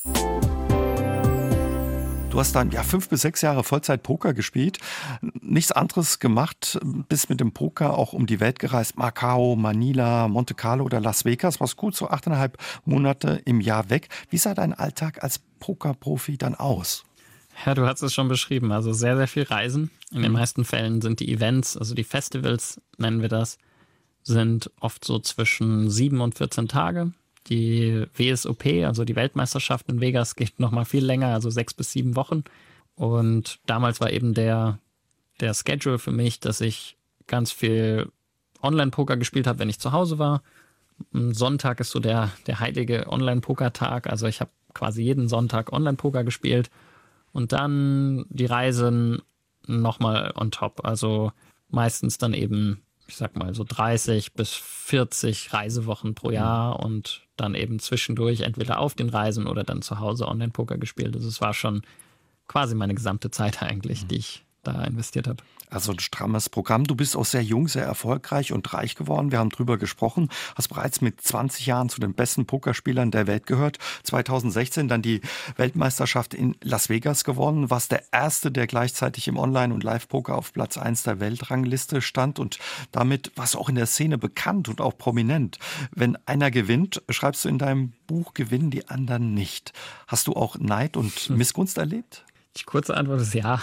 Du hast dann ja fünf bis sechs Jahre Vollzeit Poker gespielt, nichts anderes gemacht, bist mit dem Poker auch um die Welt gereist, Macau, Manila, Monte Carlo oder Las Vegas, warst gut so achteinhalb Monate im Jahr weg. Wie sah dein Alltag als Pokerprofi dann aus? Ja, du hast es schon beschrieben, also sehr, sehr viel Reisen. In den meisten Fällen sind die Events, also die Festivals, nennen wir das, sind oft so zwischen sieben und vierzehn Tage. Die W S O P, also die Weltmeisterschaft in Vegas, geht noch mal viel länger, also sechs bis sieben Wochen. Und damals war eben der, der Schedule für mich, dass ich ganz viel Online-Poker gespielt habe, wenn ich zu Hause war. Sonntag ist so der, der heilige Online-Poker-Tag. Also ich habe quasi jeden Sonntag Online-Poker gespielt. Und dann die Reisen nochmal on top. Also meistens dann eben, ich sag mal, so dreißig bis vierzig Reisewochen pro Jahr und dann eben zwischendurch entweder auf den Reisen oder dann zu Hause Online-Poker gespielt. Also es war schon quasi meine gesamte Zeit eigentlich, die ich da investiert habe. Also ein strammes Programm. Du bist auch sehr jung, sehr erfolgreich und reich geworden. Wir haben drüber gesprochen. Hast bereits mit zwanzig Jahren zu den besten Pokerspielern der Welt gehört. zweitausendsechzehn dann die Weltmeisterschaft in Las Vegas gewonnen. Warst der Erste, der gleichzeitig im Online- und Live-Poker auf Platz eins der Weltrangliste stand. Und damit warst du auch in der Szene bekannt und auch prominent. Wenn einer gewinnt, schreibst du in deinem Buch, gewinnen die anderen nicht. Hast du auch Neid und Missgunst erlebt? Die kurze Antwort ist ja.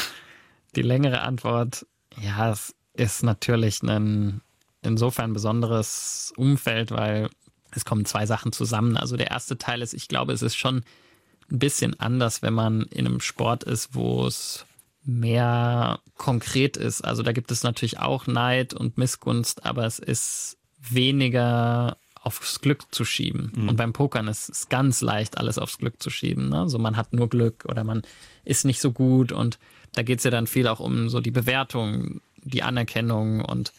Die längere Antwort, ja, es ist natürlich ein insofern besonderes Umfeld, weil es kommen zwei Sachen zusammen. Also der erste Teil ist, ich glaube, es ist schon ein bisschen anders, wenn man in einem Sport ist, wo es mehr konkret ist. Also da gibt es natürlich auch Neid und Missgunst, aber es ist weniger aufs Glück zu schieben. Mhm. Und beim Pokern ist es ganz leicht, alles aufs Glück zu schieben. Ne? So, man hat nur Glück oder man ist nicht so gut, und da geht es ja dann viel auch um so die Bewertung, die Anerkennung, und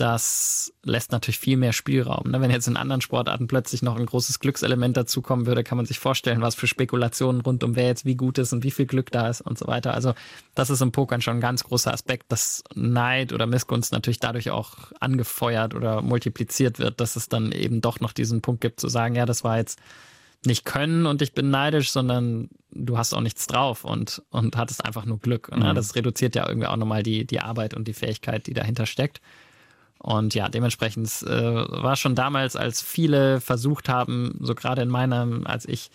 das lässt natürlich viel mehr Spielraum. Ne? Wenn jetzt in anderen Sportarten plötzlich noch ein großes Glückselement dazukommen würde, kann man sich vorstellen, was für Spekulationen rund um wer jetzt wie gut ist und wie viel Glück da ist und so weiter. Also das ist im Pokern schon ein ganz großer Aspekt, dass Neid oder Missgunst natürlich dadurch auch angefeuert oder multipliziert wird, dass es dann eben doch noch diesen Punkt gibt zu sagen, ja, das war jetzt nicht Können und ich bin neidisch, sondern du hast auch nichts drauf und, und hattest einfach nur Glück. Ne? Mhm. Das reduziert ja irgendwie auch nochmal die, die Arbeit und die Fähigkeit, die dahinter steckt. Und ja, dementsprechend äh, war schon damals, als viele versucht haben, so gerade in meinem, als ich,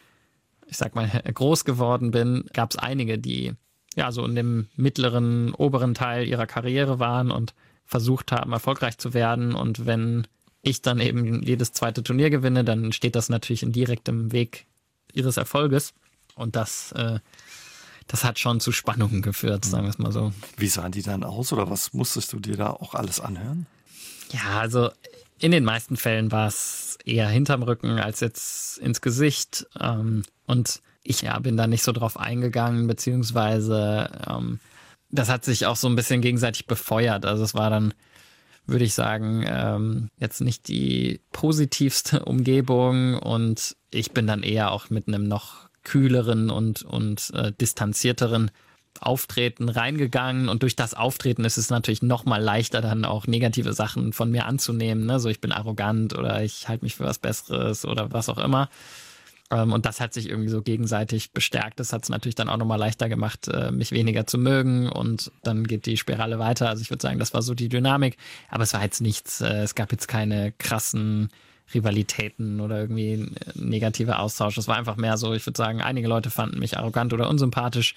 ich sag mal, groß geworden bin, gab es einige, die ja so in dem mittleren, oberen Teil ihrer Karriere waren und versucht haben, erfolgreich zu werden. Und wenn ich dann eben jedes zweite Turnier gewinne, dann steht das natürlich in direktem Weg ihres Erfolges. Und das, äh, das hat schon zu Spannungen geführt, sagen wir es mal so. Wie sahen die dann aus oder was musstest du dir da auch alles anhören? Ja, also in den meisten Fällen war es eher hinterm Rücken als jetzt ins Gesicht. Ähm, und ich ja, bin da nicht so drauf eingegangen, beziehungsweise ähm, das hat sich auch so ein bisschen gegenseitig befeuert. Also es war dann, würde ich sagen, ähm, jetzt nicht die positivste Umgebung, und ich bin dann eher auch mit einem noch kühleren und, und äh, distanzierteren Auftreten reingegangen, und durch das Auftreten ist es natürlich noch mal leichter, dann auch negative Sachen von mir anzunehmen, ne? So, ich bin arrogant oder ich halte mich für was Besseres oder was auch immer. Ähm, und das hat sich irgendwie so gegenseitig bestärkt. Das hat es natürlich dann auch noch mal leichter gemacht, äh, mich weniger zu mögen, und dann geht die Spirale weiter. Also ich würde sagen, das war so die Dynamik, aber es war jetzt nichts, äh, es gab jetzt keine krassen Rivalitäten oder irgendwie negative Austausch. Es war einfach mehr so, ich würde sagen, einige Leute fanden mich arrogant oder unsympathisch,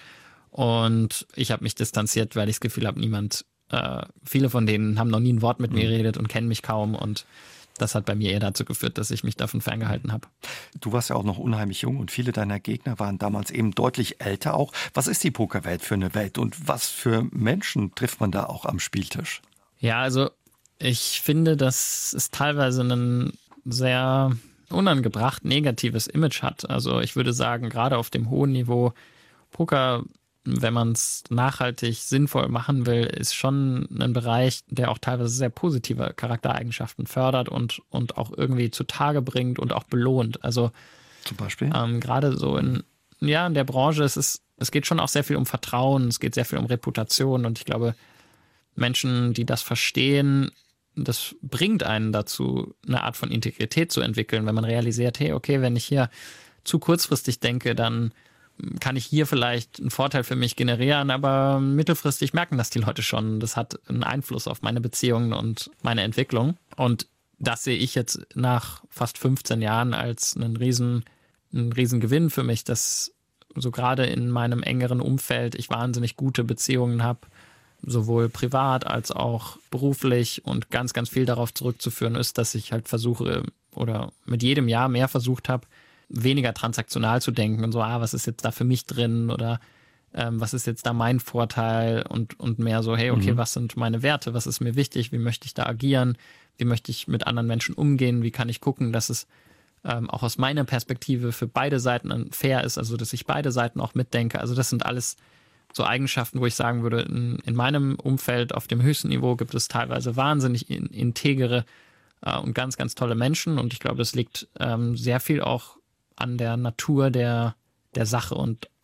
und ich habe mich distanziert, weil ich das Gefühl habe, niemand, äh, viele von denen haben noch nie ein Wort mit mir geredet und kennen mich kaum, und das hat bei mir eher dazu geführt, dass ich mich davon ferngehalten habe. Du warst ja auch noch unheimlich jung und viele deiner Gegner waren damals eben deutlich älter auch. Was ist die Pokerwelt für eine Welt und was für Menschen trifft man da auch am Spieltisch? Ja, also ich finde, dass es teilweise ein sehr unangebracht negatives Image hat. Also ich würde sagen, gerade auf dem hohen Niveau Poker, wenn man es nachhaltig sinnvoll machen will, ist schon ein Bereich, der auch teilweise sehr positive Charaktereigenschaften fördert und, und auch irgendwie zutage bringt und auch belohnt. Also zum Beispiel? Ähm, gerade so in, ja, in der Branche, es ist, es geht schon auch sehr viel um Vertrauen, es geht sehr viel um Reputation, und ich glaube, Menschen, die das verstehen, das bringt einen dazu, eine Art von Integrität zu entwickeln, wenn man realisiert, hey, okay, wenn ich hier zu kurzfristig denke, dann kann ich hier vielleicht einen Vorteil für mich generieren, aber mittelfristig merken das die Leute schon. Das hat einen Einfluss auf meine Beziehungen und meine Entwicklung. Und das sehe ich jetzt nach fast fünfzehn Jahren als einen riesen, einen riesen Gewinn für mich, dass so gerade in meinem engeren Umfeld ich wahnsinnig gute Beziehungen habe, sowohl privat als auch beruflich, und ganz, ganz viel darauf zurückzuführen ist, dass ich halt versuche oder mit jedem Jahr mehr versucht habe, weniger transaktional zu denken und so, ah, was ist jetzt da für mich drin oder ähm, was ist jetzt da mein Vorteil, und, und mehr so, hey, okay, mhm. was sind meine Werte, was ist mir wichtig, wie möchte ich da agieren, wie möchte ich mit anderen Menschen umgehen, wie kann ich gucken, dass es ähm, auch aus meiner Perspektive für beide Seiten fair ist, also dass ich beide Seiten auch mitdenke. Also das sind alles so Eigenschaften, wo ich sagen würde, in, in meinem Umfeld auf dem höchsten Niveau gibt es teilweise wahnsinnig in, integere äh, und ganz, ganz tolle Menschen, und ich glaube, das liegt ähm, sehr viel auch an der Natur der, der Sache und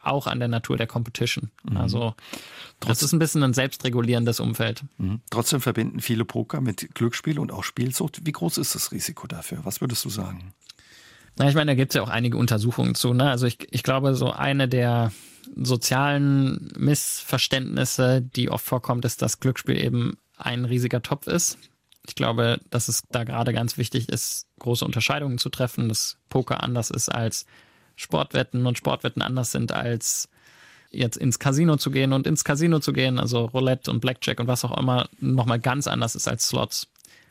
auch an der Natur der Competition. Mhm. Also das ist ein bisschen ein selbstregulierendes Umfeld. Mhm. Trotzdem verbinden viele Poker mit Glücksspiel und auch Spielsucht. Wie groß ist das Risiko dafür? Was würdest du sagen? Na, ich meine, da gibt es ja auch einige Untersuchungen zu. Ne? Also ich, ich glaube, so eine der sozialen Missverständnisse, die oft vorkommt, ist, dass Glücksspiel eben ein riesiger Topf ist. Ich glaube, dass es da gerade ganz wichtig ist, große Unterscheidungen zu treffen, dass Poker anders ist als Sportwetten und Sportwetten anders sind als jetzt ins Casino zu gehen und ins Casino zu gehen, also Roulette und Blackjack und was auch immer, nochmal ganz anders ist als Slots.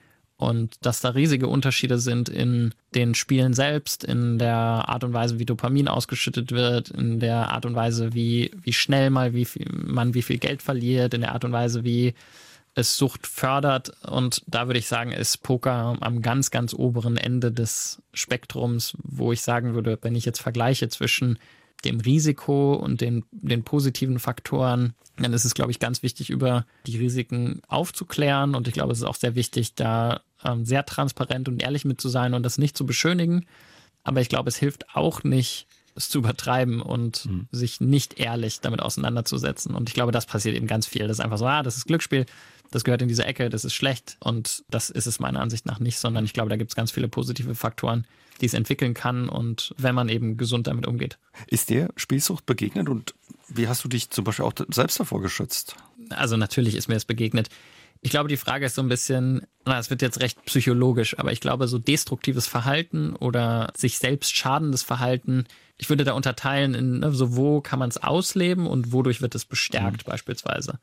Und dass da riesige Unterschiede sind in den Spielen selbst, in der Art und Weise, wie Dopamin ausgeschüttet wird, in der Art und Weise, wie, wie schnell mal wie viel, man wie viel Geld verliert, in der Art und Weise, wie es Sucht fördert. Und da würde ich sagen, ist Poker am ganz, ganz oberen Ende des Spektrums, wo ich sagen würde, wenn ich jetzt vergleiche zwischen dem Risiko und den, den positiven Faktoren, dann ist es, glaube ich, ganz wichtig, über die Risiken aufzuklären. Und ich glaube, es ist auch sehr wichtig, da ähm, sehr transparent und ehrlich mit zu sein und das nicht zu beschönigen. Aber ich glaube, es hilft auch nicht, es zu übertreiben und mhm. sich nicht ehrlich damit auseinanderzusetzen. Und ich glaube, das passiert eben ganz viel. Das ist einfach so, ah, das ist Glücksspiel, das gehört in diese Ecke, das ist schlecht. Und das ist es meiner Ansicht nach nicht, sondern ich glaube, da gibt es ganz viele positive Faktoren, die es entwickeln kann und wenn man eben gesund damit umgeht. Ist dir Spielsucht begegnet und wie hast du dich zum Beispiel auch selbst davor geschützt? Also natürlich ist mir das begegnet. Ich glaube, die Frage ist so ein bisschen, na, es wird jetzt recht psychologisch, aber ich glaube, so destruktives Verhalten oder sich selbst schadendes Verhalten, ich würde da unterteilen in, ne, so wo kann man es ausleben und wodurch wird es bestärkt mhm. beispielsweise.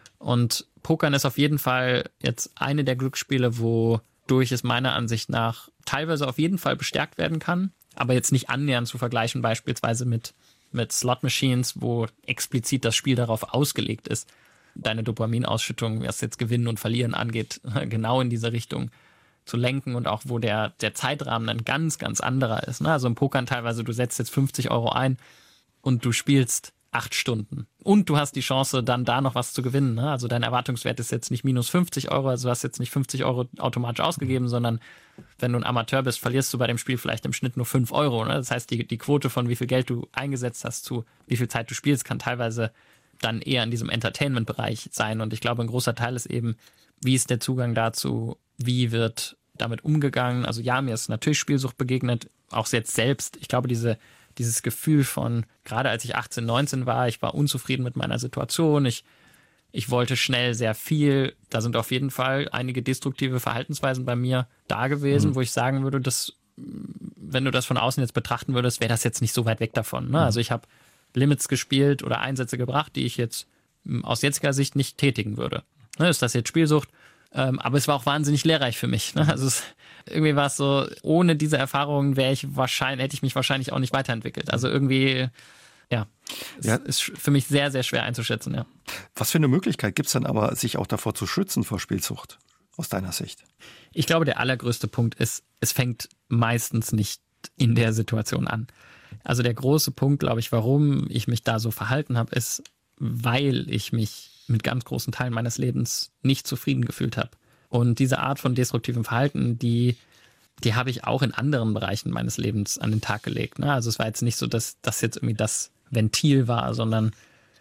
Und Pokern ist auf jeden Fall jetzt eine der Glücksspiele, wodurch es meiner Ansicht nach teilweise auf jeden Fall bestärkt werden kann, aber jetzt nicht annähernd zu vergleichen beispielsweise mit, mit Slot-Machines, wo explizit das Spiel darauf ausgelegt ist, deine Dopaminausschüttung, was jetzt Gewinnen und Verlieren angeht, genau in diese Richtung zu lenken und auch wo der, der Zeitrahmen dann ganz, ganz anderer ist. Ne? Also im Pokern teilweise, du setzt jetzt fünfzig Euro ein und du spielst acht Stunden. Und du hast die Chance, dann da noch was zu gewinnen. Ne? Also dein Erwartungswert ist jetzt nicht minus fünfzig Euro, also du hast jetzt nicht fünfzig Euro automatisch ausgegeben, sondern wenn du ein Amateur bist, verlierst du bei dem Spiel vielleicht im Schnitt nur fünf Euro. Ne? Das heißt, die, die Quote von wie viel Geld du eingesetzt hast zu wie viel Zeit du spielst, kann teilweise dann eher in diesem Entertainment-Bereich sein. Und ich glaube, ein großer Teil ist eben, wie ist der Zugang dazu, wie wird damit umgegangen. Also ja, mir ist natürlich Spielsucht begegnet, auch jetzt selbst. Ich glaube, diese dieses Gefühl von, gerade als ich achtzehn, neunzehn war, ich war unzufrieden mit meiner Situation, ich, ich wollte schnell sehr viel. Da sind auf jeden Fall einige destruktive Verhaltensweisen bei mir da gewesen, mhm. wo ich sagen würde, dass, wenn du das von außen jetzt betrachten würdest, wäre das jetzt nicht so weit weg davon. Ne? Mhm. Also ich habe Limits gespielt oder Einsätze gebracht, die ich jetzt aus jetziger Sicht nicht tätigen würde. Ne? Ist das jetzt Spielsucht? Ähm, aber es war auch wahnsinnig lehrreich für mich. Ne? Also es, irgendwie war es so, ohne diese Erfahrungen wäre ich wahrscheinlich, hätte ich mich wahrscheinlich auch nicht weiterentwickelt. Also irgendwie, ja, es ja. ist für mich sehr, sehr schwer einzuschätzen. Ja. Was für eine Möglichkeit gibt es dann aber, sich auch davor zu schützen vor Spielsucht, aus deiner Sicht? Ich glaube, der allergrößte Punkt ist, es fängt meistens nicht in der Situation an. Also der große Punkt, glaube ich, warum ich mich da so verhalten habe, ist, weil ich mich mit ganz großen Teilen meines Lebens nicht zufrieden gefühlt habe. Und diese Art von destruktivem Verhalten, die, die habe ich auch in anderen Bereichen meines Lebens an den Tag gelegt. Ne? Also es war jetzt nicht so, dass das jetzt irgendwie das Ventil war, sondern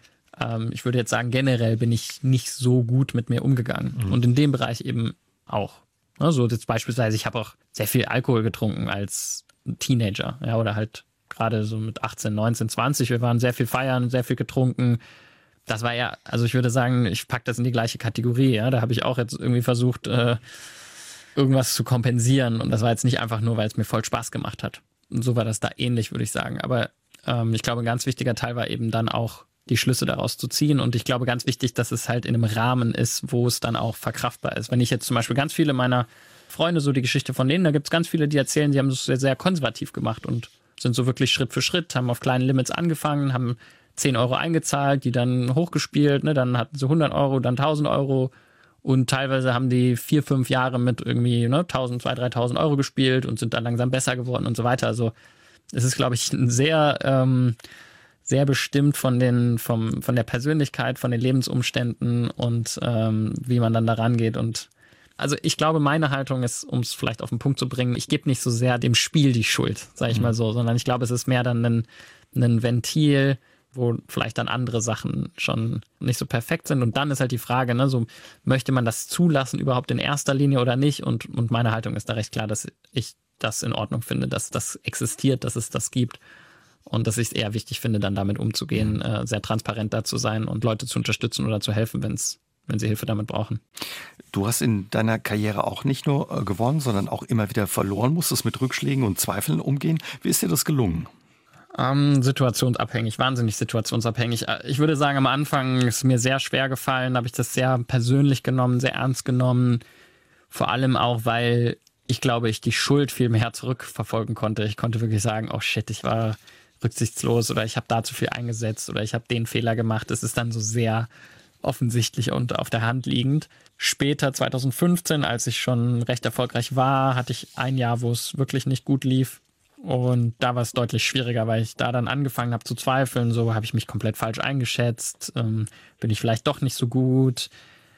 ähm, ich würde jetzt sagen, generell bin ich nicht so gut mit mir umgegangen. Mhm. Und in dem Bereich eben auch. Ne? So jetzt beispielsweise, ich habe auch sehr viel Alkohol getrunken als Teenager, ja, oder halt gerade so mit achtzehn, neunzehn, zwanzig. Wir waren sehr viel feiern, sehr viel getrunken. Das war ja, also ich würde sagen, ich packe das in die gleiche Kategorie. Ja? Da habe ich auch jetzt irgendwie versucht, äh, irgendwas zu kompensieren. Und das war jetzt nicht einfach nur, weil es mir voll Spaß gemacht hat. Und so war das da ähnlich, würde ich sagen. Aber ähm, ich glaube, ein ganz wichtiger Teil war eben dann auch, die Schlüsse daraus zu ziehen. Und ich glaube, ganz wichtig, dass es halt in einem Rahmen ist, wo es dann auch verkraftbar ist. Wenn ich jetzt zum Beispiel ganz viele meiner Freunde, so die Geschichte von denen, da gibt es ganz viele, die erzählen, sie haben es sehr, sehr konservativ gemacht und sind so wirklich Schritt für Schritt, haben auf kleinen Limits angefangen, haben zehn Euro eingezahlt, die dann hochgespielt, ne, dann hatten sie hundert Euro, dann tausend Euro und teilweise haben die vier, fünf Jahre mit irgendwie ne, tausend, zweitausend, dreitausend Euro gespielt und sind dann langsam besser geworden und so weiter. Also es ist, glaube ich, sehr, ähm, sehr bestimmt von den, vom, von der Persönlichkeit, von den Lebensumständen und ähm, wie man dann da rangeht. Und also ich glaube, meine Haltung ist, um es vielleicht auf den Punkt zu bringen, ich gebe nicht so sehr dem Spiel die Schuld, sage ich mhm. mal so, sondern ich glaube, es ist mehr dann ein, ein Ventil, wo vielleicht dann andere Sachen schon nicht so perfekt sind. Und dann ist halt die Frage, ne, so möchte man das zulassen überhaupt in erster Linie oder nicht? Und, und meine Haltung ist da recht klar, dass ich das in Ordnung finde, dass das existiert, dass es das gibt. Und dass ich es eher wichtig finde, dann damit umzugehen, äh, sehr transparent da zu sein und Leute zu unterstützen oder zu helfen, wenn's, wenn sie Hilfe damit brauchen. Du hast in deiner Karriere auch nicht nur äh, gewonnen, sondern auch immer wieder verloren, musstest mit Rückschlägen und Zweifeln umgehen. Wie ist dir das gelungen? Ähm, situationsabhängig, wahnsinnig situationsabhängig. Ich würde sagen, am Anfang ist mir sehr schwer gefallen, habe ich das sehr persönlich genommen, sehr ernst genommen. Vor allem auch, weil ich glaube, ich die Schuld viel mehr zurückverfolgen konnte. Ich konnte wirklich sagen, oh shit, ich war rücksichtslos oder ich habe da zu viel eingesetzt oder ich habe den Fehler gemacht. Es ist dann so sehr offensichtlich und auf der Hand liegend. Später, zwanzig fünfzehn, als ich schon recht erfolgreich war, hatte ich ein Jahr, wo es wirklich nicht gut lief. Und da war es deutlich schwieriger, weil ich da dann angefangen habe zu zweifeln. So habe ich mich komplett falsch eingeschätzt. Ähm, bin ich vielleicht doch nicht so gut?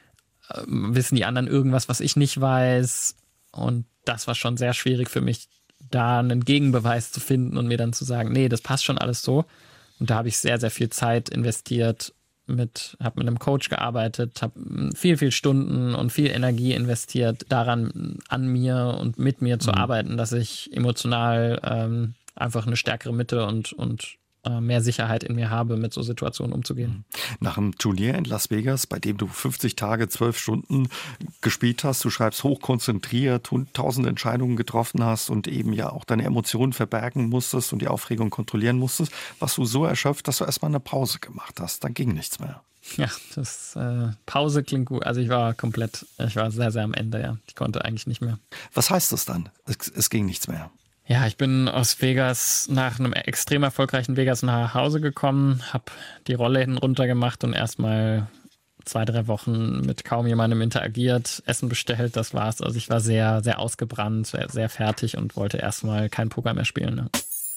Ähm, wissen die anderen irgendwas, was ich nicht weiß? Und das war schon sehr schwierig für mich, da einen Gegenbeweis zu finden und mir dann zu sagen, nee, das passt schon alles so. Und da habe ich sehr, sehr viel Zeit investiert, mit, habe mit einem Coach gearbeitet, habe viel, viel Stunden und viel Energie investiert, daran an mir und mit mir zu mhm. arbeiten, dass ich emotional ähm, einfach eine stärkere Mitte und, und äh, mehr Sicherheit in mir habe, mit so Situationen umzugehen. Nach einem Turnier in Las Vegas, bei dem du fünfzig Tage, zwölf Stunden gespielt hast, du schreibst hochkonzentriert, tausend Entscheidungen getroffen hast und eben ja auch deine Emotionen verbergen musstest und die Aufregung kontrollieren musstest, warst du so erschöpft, dass du erstmal eine Pause gemacht hast. Dann ging nichts mehr. Ja, das äh, Pause klingt gut. Also ich war komplett, ich war sehr, sehr am Ende, ja. Ich konnte eigentlich nicht mehr. Was heißt das dann? Es, es ging nichts mehr. Ja, ich bin aus Vegas nach einem extrem erfolgreichen Vegas nach Hause gekommen, habe die Rolle hinten runter gemacht und erstmal zwei, drei Wochen mit kaum jemandem interagiert, Essen bestellt, das war's. Also ich war sehr, sehr ausgebrannt, sehr, sehr fertig und wollte erstmal kein Poker mehr spielen. Ne?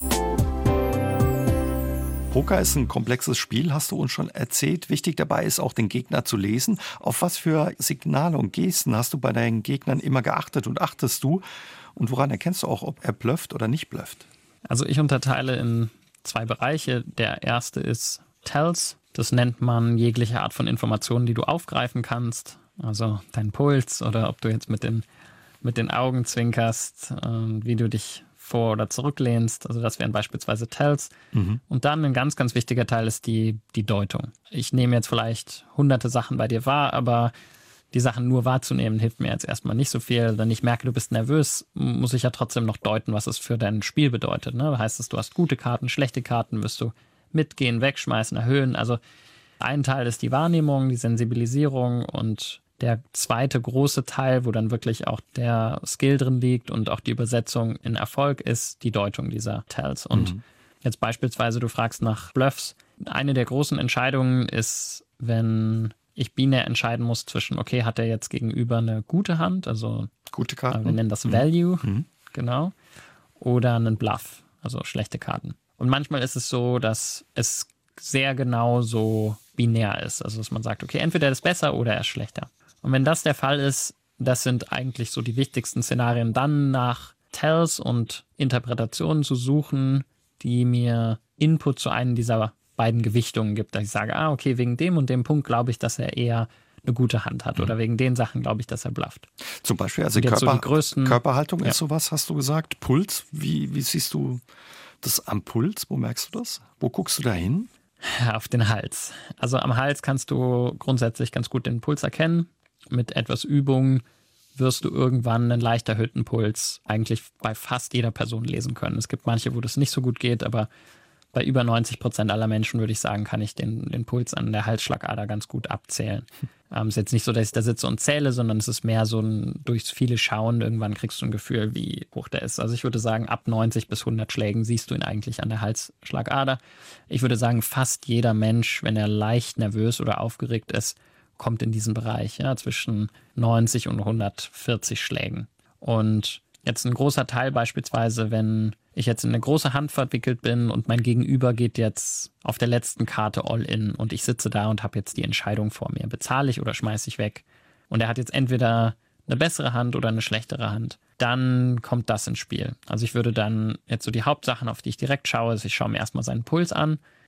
Poker ist ein komplexes Spiel, hast du uns schon erzählt. Wichtig dabei ist auch, den Gegner zu lesen. Auf was für Signale und Gesten hast du bei deinen Gegnern immer geachtet und achtest du? Und woran erkennst du auch, ob er blufft oder nicht blufft? Also ich unterteile in zwei Bereiche. Der erste ist Tells. Das nennt man jegliche Art von Informationen, die du aufgreifen kannst. Also dein Puls oder ob du jetzt mit den, mit den Augen zwinkerst, äh, wie du dich vor- oder zurücklehnst. Also das wären beispielsweise Tells. Mhm. Und dann ein ganz, ganz wichtiger Teil ist die, die Deutung. Ich nehme jetzt vielleicht hunderte Sachen bei dir wahr, aber die Sachen nur wahrzunehmen, hilft mir jetzt erstmal nicht so viel. Wenn ich merke, du bist nervös, muss ich ja trotzdem noch deuten, was es für dein Spiel bedeutet. Ne? Heißt es, du hast gute Karten, schlechte Karten, wirst du mitgehen, wegschmeißen, erhöhen. Also ein Teil ist die Wahrnehmung, die Sensibilisierung und der zweite große Teil, wo dann wirklich auch der Skill drin liegt und auch die Übersetzung in Erfolg ist, die Deutung dieser Tells. Und mhm. jetzt beispielsweise, du fragst nach Bluffs. Eine der großen Entscheidungen ist, wenn ich binär entscheiden muss zwischen, okay, hat er jetzt gegenüber eine gute Hand, also gute Karten. Wir nennen das Value, mhm. genau, oder einen Bluff, also schlechte Karten. Und manchmal ist es so, dass es sehr genau so binär ist, also dass man sagt, okay, entweder er ist besser oder er ist schlechter. Und wenn das der Fall ist, das sind eigentlich so die wichtigsten Szenarien, dann nach Tells und Interpretationen zu suchen, die mir Input zu einem dieser beiden Gewichtungen gibt, dass ich sage, ah, okay, wegen dem und dem Punkt glaube ich, dass er eher eine gute Hand hat. Mhm. Oder wegen den Sachen glaube ich, dass er blufft. Zum Beispiel, also Körper, so die größten, Körperhaltung ja. ist sowas, hast du gesagt. Puls, wie, wie siehst du das am Puls? Wo merkst du das? Wo guckst du da hin? Auf den Hals. Also am Hals kannst du grundsätzlich ganz gut den Puls erkennen. Mit etwas Übung wirst du irgendwann einen leicht erhöhten Puls eigentlich bei fast jeder Person lesen können. Es gibt manche, wo das nicht so gut geht, aber bei über neunzig Prozent aller Menschen, würde ich sagen, kann ich den, den Puls an der Halsschlagader ganz gut abzählen. Es ähm, ist jetzt nicht so, dass ich da sitze und zähle, sondern es ist mehr so ein, durchs viele Schauen, irgendwann kriegst du ein Gefühl, wie hoch der ist. Also ich würde sagen, ab neunzig bis hundert Schlägen siehst du ihn eigentlich an der Halsschlagader. Ich würde sagen, fast jeder Mensch, wenn er leicht nervös oder aufgeregt ist, kommt in diesen Bereich, ja, zwischen neunzig und hundertvierzig Schlägen. Und jetzt ein großer Teil beispielsweise, wenn ich jetzt in eine große Hand verwickelt bin und mein Gegenüber geht jetzt auf der letzten Karte all in und ich sitze da und habe jetzt die Entscheidung vor mir. Bezahle ich oder schmeiße ich weg? Und er hat jetzt entweder eine bessere Hand oder eine schlechtere Hand. Dann kommt das ins Spiel. Also ich würde dann jetzt so die Hauptsachen, auf die ich direkt schaue, ist, ich schaue mir erstmal seinen Puls an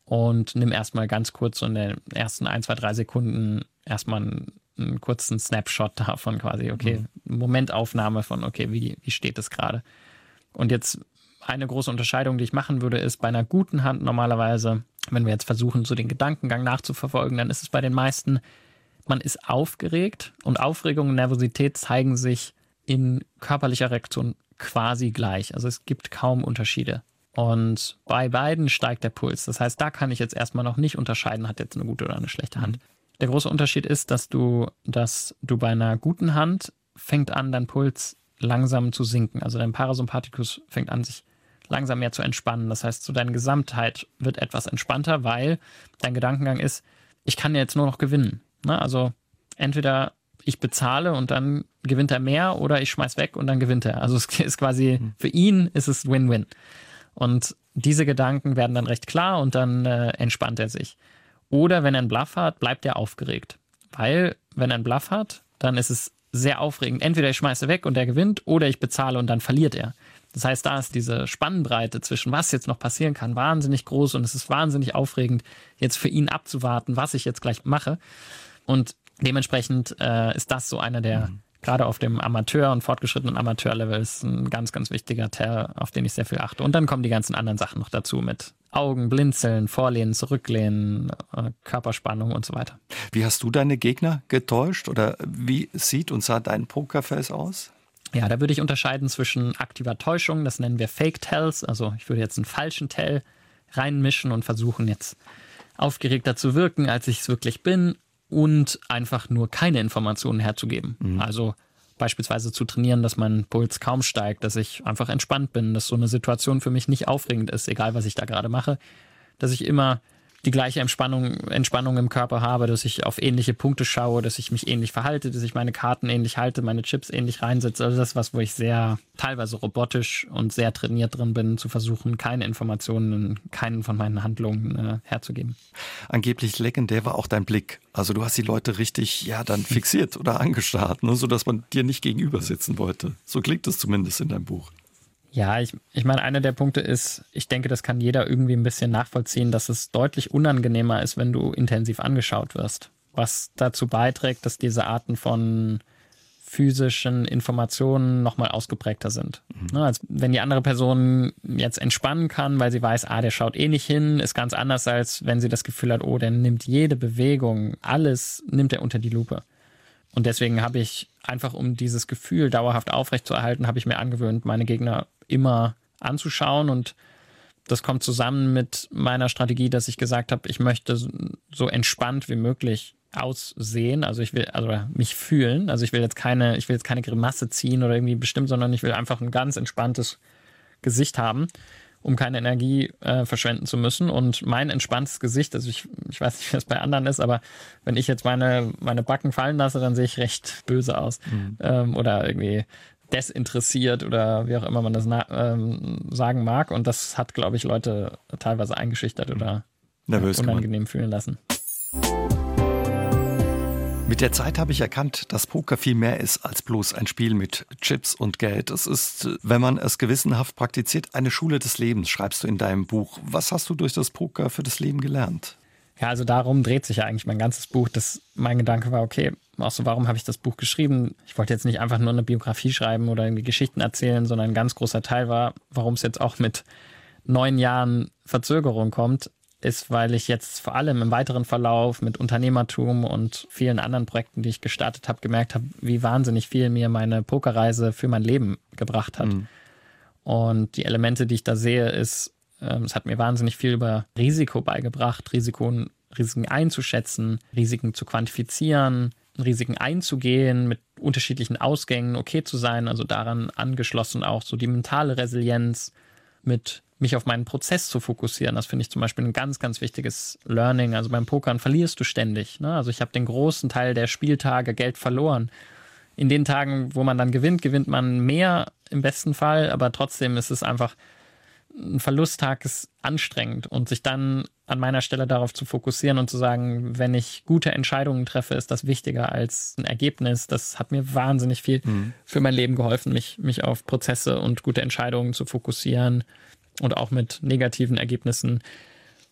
und nimm erstmal ganz kurz so in den ersten ein, zwei, drei Sekunden erstmal einen, einen kurzen Snapshot davon quasi, okay, mhm. Momentaufnahme von, okay, wie, wie steht es gerade? Und jetzt eine große Unterscheidung, die ich machen würde, ist bei einer guten Hand normalerweise, wenn wir jetzt versuchen, so den Gedankengang nachzuverfolgen, dann ist es bei den meisten, man ist aufgeregt und Aufregung und Nervosität zeigen sich in körperlicher Reaktion quasi gleich. Also es gibt kaum Unterschiede. Und bei beiden steigt der Puls. Das heißt, da kann ich jetzt erstmal noch nicht unterscheiden, hat jetzt eine gute oder eine schlechte Hand. Der große Unterschied ist, dass du, dass du bei einer guten Hand fängt an, dein Puls langsam zu sinken. Also dein Parasympathikus fängt an, sich langsam mehr zu entspannen. Das heißt, so deine Gesamtheit wird etwas entspannter, weil dein Gedankengang ist, ich kann jetzt nur noch gewinnen. Ne? Also entweder ich bezahle und dann gewinnt er mehr oder ich schmeiß weg und dann gewinnt er. Also es ist quasi, für ihn ist es Win-Win. Und diese Gedanken werden dann recht klar und dann äh, entspannt er sich. Oder wenn er einen Bluff hat, bleibt er aufgeregt. Weil, wenn er einen Bluff hat, dann ist es sehr aufregend. Entweder ich schmeiße weg und er gewinnt oder ich bezahle und dann verliert er. Das heißt, da ist diese Spannbreite zwischen was jetzt noch passieren kann, wahnsinnig groß und es ist wahnsinnig aufregend, jetzt für ihn abzuwarten, was ich jetzt gleich mache. Und dementsprechend äh, ist das so einer der, mhm. gerade auf dem Amateur- und fortgeschrittenen Amateurlevel, ist ein ganz, ganz wichtiger Teil, auf den ich sehr viel achte. Und dann kommen die ganzen anderen Sachen noch dazu mit Augen, Blinzeln, Vorlehnen, Zurücklehnen, äh, Körperspannung und so weiter. Wie hast du deine Gegner getäuscht oder wie sieht und sah dein Pokerface aus? Ja, da würde ich unterscheiden zwischen aktiver Täuschung, das nennen wir Fake Tells, also ich würde jetzt einen falschen Tell reinmischen und versuchen jetzt aufgeregter zu wirken, als ich es wirklich bin und einfach nur keine Informationen herzugeben. Mhm. Also beispielsweise zu trainieren, dass mein Puls kaum steigt, dass ich einfach entspannt bin, dass so eine Situation für mich nicht aufregend ist, egal was ich da gerade mache, dass ich immer die gleiche Entspannung, Entspannung im Körper habe, dass ich auf ähnliche Punkte schaue, dass ich mich ähnlich verhalte, dass ich meine Karten ähnlich halte, meine Chips ähnlich reinsetze. Also das ist was, wo ich sehr teilweise robotisch und sehr trainiert drin bin, zu versuchen, keine Informationen in keinen von meinen Handlungen äh, herzugeben. Angeblich legendär war auch dein Blick. Also du hast die Leute richtig, ja, dann fixiert oder angestarrt, ne, sodass man dir nicht gegenüber sitzen wollte. So klingt es zumindest in deinem Buch. Ja, ich, ich meine, einer der Punkte ist, ich denke, das kann jeder irgendwie ein bisschen nachvollziehen, dass es deutlich unangenehmer ist, wenn du intensiv angeschaut wirst. Was dazu beiträgt, dass diese Arten von physischen Informationen nochmal ausgeprägter sind. Mhm. Ne, als wenn die andere Person jetzt entspannen kann, weil sie weiß, ah, der schaut eh nicht hin, ist ganz anders, als wenn sie das Gefühl hat, oh, der nimmt jede Bewegung, alles nimmt er unter die Lupe. Und deswegen habe ich einfach, um dieses Gefühl dauerhaft aufrechtzuerhalten, habe ich mir angewöhnt, meine Gegner immer anzuschauen. Und das kommt zusammen mit meiner Strategie, dass ich gesagt habe, ich möchte so entspannt wie möglich aussehen. Also ich will also mich fühlen. Also ich will jetzt keine, ich will jetzt keine Grimasse ziehen oder irgendwie bestimmt, sondern ich will einfach ein ganz entspanntes Gesicht haben, um keine Energie äh, verschwenden zu müssen. Und mein entspanntes Gesicht, also ich, ich weiß nicht, wie das bei anderen ist, aber wenn ich jetzt meine, meine Backen fallen lasse, dann sehe ich recht böse aus. Mhm. Ähm, oder irgendwie desinteressiert oder wie auch immer man das na- ähm, sagen mag. Und das hat, glaube ich, Leute teilweise eingeschüchtert oder nervös unangenehm gemacht. fühlen lassen. Mit der Zeit habe ich erkannt, dass Poker viel mehr ist als bloß ein Spiel mit Chips und Geld. Es ist, wenn man es gewissenhaft praktiziert, eine Schule des Lebens, schreibst du in deinem Buch. Was hast du durch das Poker für das Leben gelernt? Ja, also darum dreht sich ja eigentlich mein ganzes Buch. Das, mein Gedanke war, okay, auch so, warum habe ich das Buch geschrieben? Ich wollte jetzt nicht einfach nur eine Biografie schreiben oder irgendwie Geschichten erzählen, sondern ein ganz großer Teil war, warum es jetzt auch mit neun Jahren Verzögerung kommt, ist, weil ich jetzt vor allem im weiteren Verlauf mit Unternehmertum und vielen anderen Projekten, die ich gestartet habe, gemerkt habe, wie wahnsinnig viel mir meine Pokerreise für mein Leben gebracht hat. Mhm. Und die Elemente, die ich da sehe, ist, äh, es hat mir wahnsinnig viel über Risiko beigebracht, Risiken, Risiken einzuschätzen, Risiken zu quantifizieren, Risiken einzugehen, mit unterschiedlichen Ausgängen okay zu sein, also daran angeschlossen auch so die mentale Resilienz, mit mich auf meinen Prozess zu fokussieren. Das finde ich zum Beispiel ein ganz, ganz wichtiges Learning. Also beim Pokern verlierst du ständig. Ne? Also ich habe den großen Teil der Spieltage Geld verloren. In den Tagen, wo man dann gewinnt, gewinnt man mehr im besten Fall, aber trotzdem ist es einfach, ein Verlusttag ist anstrengend und sich dann an meiner Stelle darauf zu fokussieren und zu sagen, wenn ich gute Entscheidungen treffe, ist das wichtiger als ein Ergebnis. Das hat mir wahnsinnig viel mhm. für mein Leben geholfen, mich, mich auf Prozesse und gute Entscheidungen zu fokussieren und auch mit negativen Ergebnissen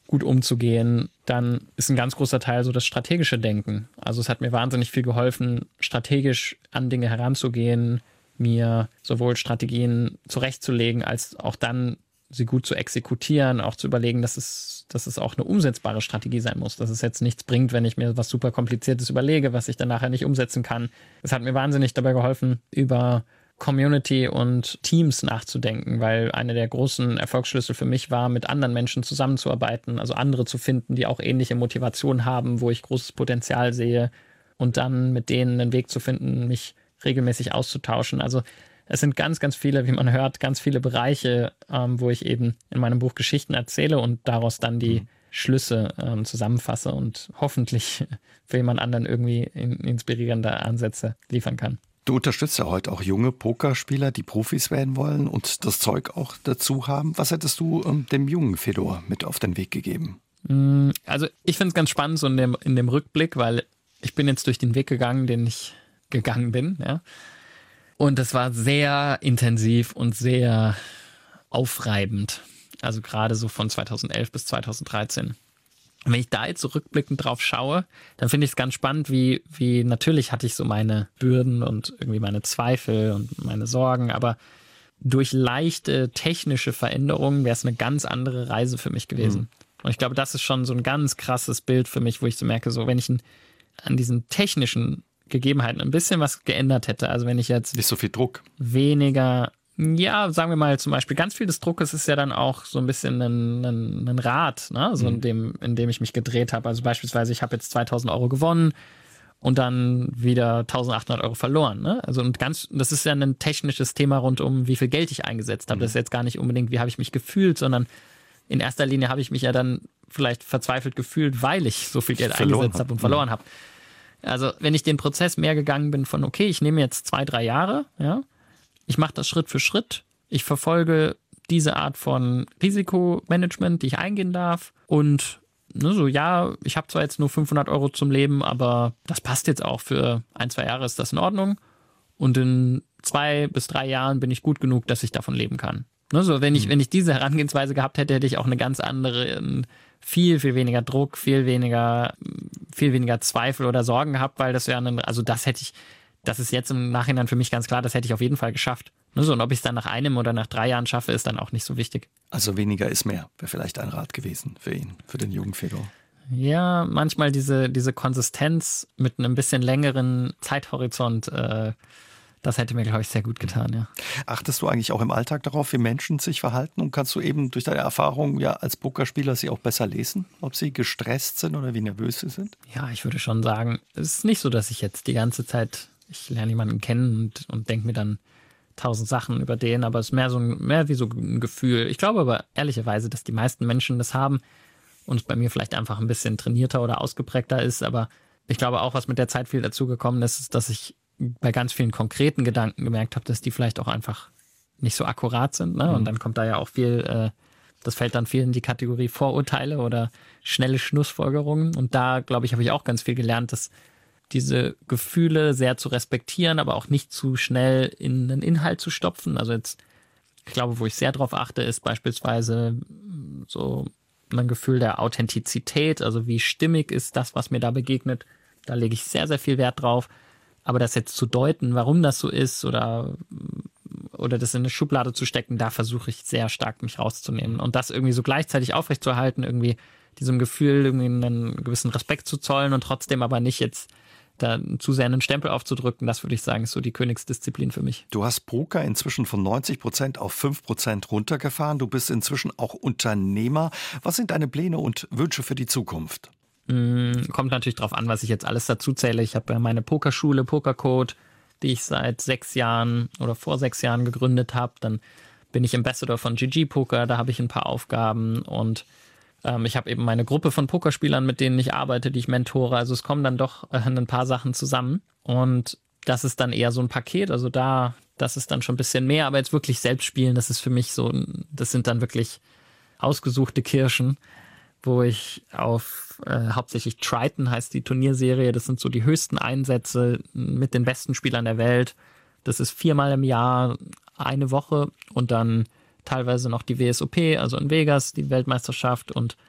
gut umzugehen, dann ist ein ganz großer Teil so das strategische Denken. Also es hat mir wahnsinnig viel geholfen, strategisch an Dinge heranzugehen, mir sowohl Strategien zurechtzulegen, als auch dann sie gut zu exekutieren, auch zu überlegen, dass es, dass es auch eine umsetzbare Strategie sein muss, dass es jetzt nichts bringt, wenn ich mir was super Kompliziertes überlege, was ich dann nachher nicht umsetzen kann. Es hat mir wahnsinnig dabei geholfen, über Community und Teams nachzudenken, weil einer der großen Erfolgsschlüssel für mich war, mit anderen Menschen zusammenzuarbeiten, also andere zu finden, die auch ähnliche Motivation haben, wo ich großes Potenzial sehe und dann mit denen einen Weg zu finden, mich regelmäßig auszutauschen. Also es sind ganz, ganz viele, wie man hört, ganz viele Bereiche, ähm, wo ich eben in meinem Buch Geschichten erzähle und daraus dann die mhm. Schlüsse ähm, zusammenfasse und hoffentlich für jemand anderen irgendwie in, inspirierende Ansätze liefern kann. Du unterstützt ja heute auch junge Pokerspieler, die Profis werden wollen und das Zeug auch dazu haben. Was hättest du ähm, dem jungen Fedor mit auf den Weg gegeben? Also ich finde es ganz spannend so in dem, in dem Rückblick, weil ich bin jetzt durch den Weg gegangen, den ich gegangen bin, ja. Und es war sehr intensiv und sehr aufreibend. Also gerade so von zweitausendelf bis zweitausenddreizehn. Und wenn ich da jetzt so rückblickend drauf schaue, dann finde ich es ganz spannend, wie, wie natürlich hatte ich so meine Bürden und irgendwie meine Zweifel und meine Sorgen, aber durch leichte technische Veränderungen wäre es eine ganz andere Reise für mich gewesen. Mhm. Und ich glaube, das ist schon so ein ganz krasses Bild für mich, wo ich so merke, so wenn ich an diesen technischen Gegebenheiten ein bisschen was geändert hätte. Also wenn ich jetzt nicht so viel Druck. Weniger, ja, sagen wir mal zum Beispiel, ganz viel des Druckes ist ja dann auch so ein bisschen ein, ein, ein Rad, ne? So mhm. in dem, in dem ich mich gedreht habe. Also beispielsweise, ich habe jetzt zweitausend Euro gewonnen und dann wieder eintausendachthundert Euro verloren. Ne? Also und ganz, das ist ja ein technisches Thema rund um, wie viel Geld ich eingesetzt habe. Mhm. Das ist jetzt gar nicht unbedingt, wie habe ich mich gefühlt, sondern in erster Linie habe ich mich ja dann vielleicht verzweifelt gefühlt, weil ich so viel Geld verloren eingesetzt habe und verloren mhm. habe. Also wenn ich den Prozess mehr gegangen bin von, okay, ich nehme jetzt zwei, drei Jahre, ja, ich mache das Schritt für Schritt, ich verfolge diese Art von Risikomanagement, die ich eingehen darf und ne, so, ja, ich habe zwar jetzt nur fünfhundert Euro zum Leben, aber das passt jetzt auch für ein, zwei Jahre, ist das in Ordnung und in zwei bis drei Jahren bin ich gut genug, dass ich davon leben kann. Ne, so, wenn ich, mhm. wenn ich diese Herangehensweise gehabt hätte, hätte ich auch eine ganz andere, viel, viel weniger Druck, viel weniger, viel weniger Zweifel oder Sorgen gehabt, weil das ja, ein, also das hätte ich, das ist jetzt im Nachhinein für mich ganz klar, das hätte ich auf jeden Fall geschafft. Ne, so, und ob ich es dann nach einem oder nach drei Jahren schaffe, ist dann auch nicht so wichtig. Also weniger ist mehr, wäre vielleicht ein Rat gewesen für ihn, für den jungen Fedor. Ja, manchmal diese, diese Konsistenz mit einem bisschen längeren Zeithorizont, äh, das hätte mir, glaube ich, sehr gut getan, ja. Achtest du eigentlich auch im Alltag darauf, wie Menschen sich verhalten? Und kannst du eben durch deine Erfahrung ja als Pokerspieler sie auch besser lesen? Ob sie gestresst sind oder wie nervös sie sind? Ja, ich würde schon sagen, es ist nicht so, dass ich jetzt die ganze Zeit, ich lerne jemanden kennen und, und denke mir dann tausend Sachen über den, aber es ist mehr so ein, mehr wie so ein Gefühl. Ich glaube aber ehrlicherweise, dass die meisten Menschen das haben und es bei mir vielleicht einfach ein bisschen trainierter oder ausgeprägter ist, aber ich glaube auch, was mit der Zeit viel dazugekommen ist, ist, dass ich bei ganz vielen konkreten Gedanken gemerkt habe, dass die vielleicht auch einfach nicht so akkurat sind. Ne? Und dann kommt da ja auch viel, äh, das fällt dann viel in die Kategorie Vorurteile oder schnelle Schlussfolgerungen. Und da, glaube ich, habe ich auch ganz viel gelernt, dass diese Gefühle sehr zu respektieren, aber auch nicht zu schnell in einen Inhalt zu stopfen. Also jetzt, ich glaube, wo ich sehr drauf achte, ist beispielsweise so ein Gefühl der Authentizität. Also wie stimmig ist das, was mir da begegnet. Da lege ich sehr, sehr viel Wert drauf. Aber das jetzt zu deuten, warum das so ist oder, oder das in eine Schublade zu stecken, da versuche ich sehr stark mich rauszunehmen. Und das irgendwie so gleichzeitig aufrechtzuerhalten, irgendwie diesem Gefühl irgendwie einen gewissen Respekt zu zollen und trotzdem aber nicht jetzt da zu sehr einen Stempel aufzudrücken, das würde ich sagen, ist so die Königsdisziplin für mich. Du hast Poker inzwischen von neunzig Prozent auf fünf Prozent runtergefahren. Du bist inzwischen auch Unternehmer. Was sind deine Pläne und Wünsche für die Zukunft? Kommt natürlich drauf an, was ich jetzt alles dazu zähle. Ich habe ja meine Pokerschule, Pokercode, die ich seit sechs Jahren oder vor sechs Jahren gegründet habe. Dann bin ich Ambassador von G G Poker, da habe ich ein paar Aufgaben und ähm, ich habe eben meine Gruppe von Pokerspielern, mit denen ich arbeite, die ich mentore. Also es kommen dann doch äh, ein paar Sachen zusammen und das ist dann eher so ein Paket. Also da, das ist dann schon ein bisschen mehr, aber jetzt wirklich selbst spielen, das ist für mich so, das sind dann wirklich ausgesuchte Kirschen, wo ich auf äh, hauptsächlich Triton heißt die Turnierserie, das sind so die höchsten Einsätze mit den besten Spielern der Welt. Das ist viermal im Jahr eine Woche und dann teilweise noch die W S O P, also in Vegas, die Weltmeisterschaft und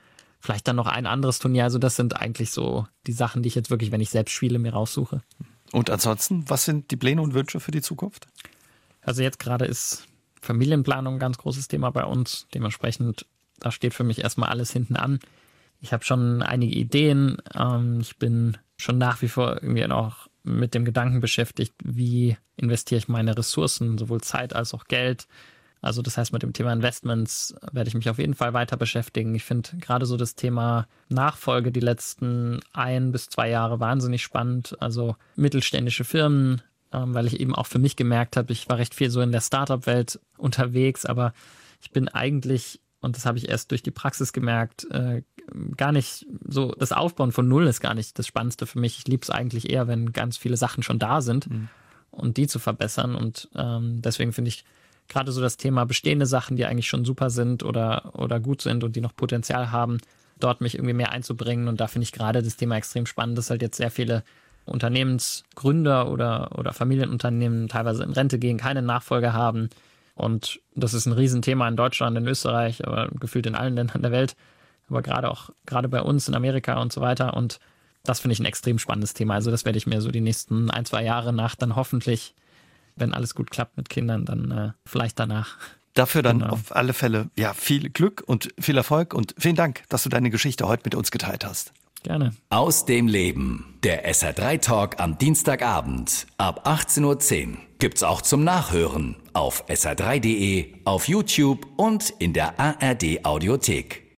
vielleicht dann noch ein anderes Turnier. Also das sind eigentlich so die Sachen, die ich jetzt wirklich, wenn ich selbst spiele, mir raussuche. Und ansonsten, was sind die Pläne und Wünsche für die Zukunft? Also jetzt gerade ist Familienplanung ein ganz großes Thema bei uns. Dementsprechend, da steht für mich erstmal alles hinten an. Ich habe schon einige Ideen. Ich bin schon nach wie vor irgendwie noch mit dem Gedanken beschäftigt, wie investiere ich meine Ressourcen, sowohl Zeit als auch Geld. Also das heißt, mit dem Thema Investments werde ich mich auf jeden Fall weiter beschäftigen. Ich finde gerade so das Thema Nachfolge die letzten ein bis zwei Jahre wahnsinnig spannend. Also mittelständische Firmen, weil ich eben auch für mich gemerkt habe, ich war recht viel so in der Startup-Welt unterwegs, aber ich bin eigentlich, und das habe ich erst durch die Praxis gemerkt, äh, gar nicht so, das Aufbauen von Null ist gar nicht das Spannendste für mich. Ich liebe es eigentlich eher, wenn ganz viele Sachen schon da sind mhm. und die zu verbessern. Und ähm, deswegen finde ich gerade so das Thema bestehende Sachen, die eigentlich schon super sind oder, oder gut sind und die noch Potenzial haben, dort mich irgendwie mehr einzubringen. Und da finde ich gerade das Thema extrem spannend, dass halt jetzt sehr viele Unternehmensgründer oder, oder Familienunternehmen teilweise in Rente gehen, keine Nachfolger haben. Und das ist ein Riesenthema in Deutschland, in Österreich, aber gefühlt in allen Ländern der Welt. Aber gerade auch, gerade bei uns in Amerika und so weiter. Und das finde ich ein extrem spannendes Thema. Also das werde ich mir so die nächsten ein, zwei Jahre nach dann hoffentlich, wenn alles gut klappt mit Kindern, dann äh, vielleicht danach. Dafür dann genau. auf alle Fälle ja viel Glück und viel Erfolg und vielen Dank, dass du deine Geschichte heute mit uns geteilt hast. Gerne. Aus dem Leben. Der S R drei Talk am Dienstagabend ab achtzehn Uhr zehn. Gibt's auch zum Nachhören auf S R drei Punkt de, auf YouTube und in der A R D Audiothek.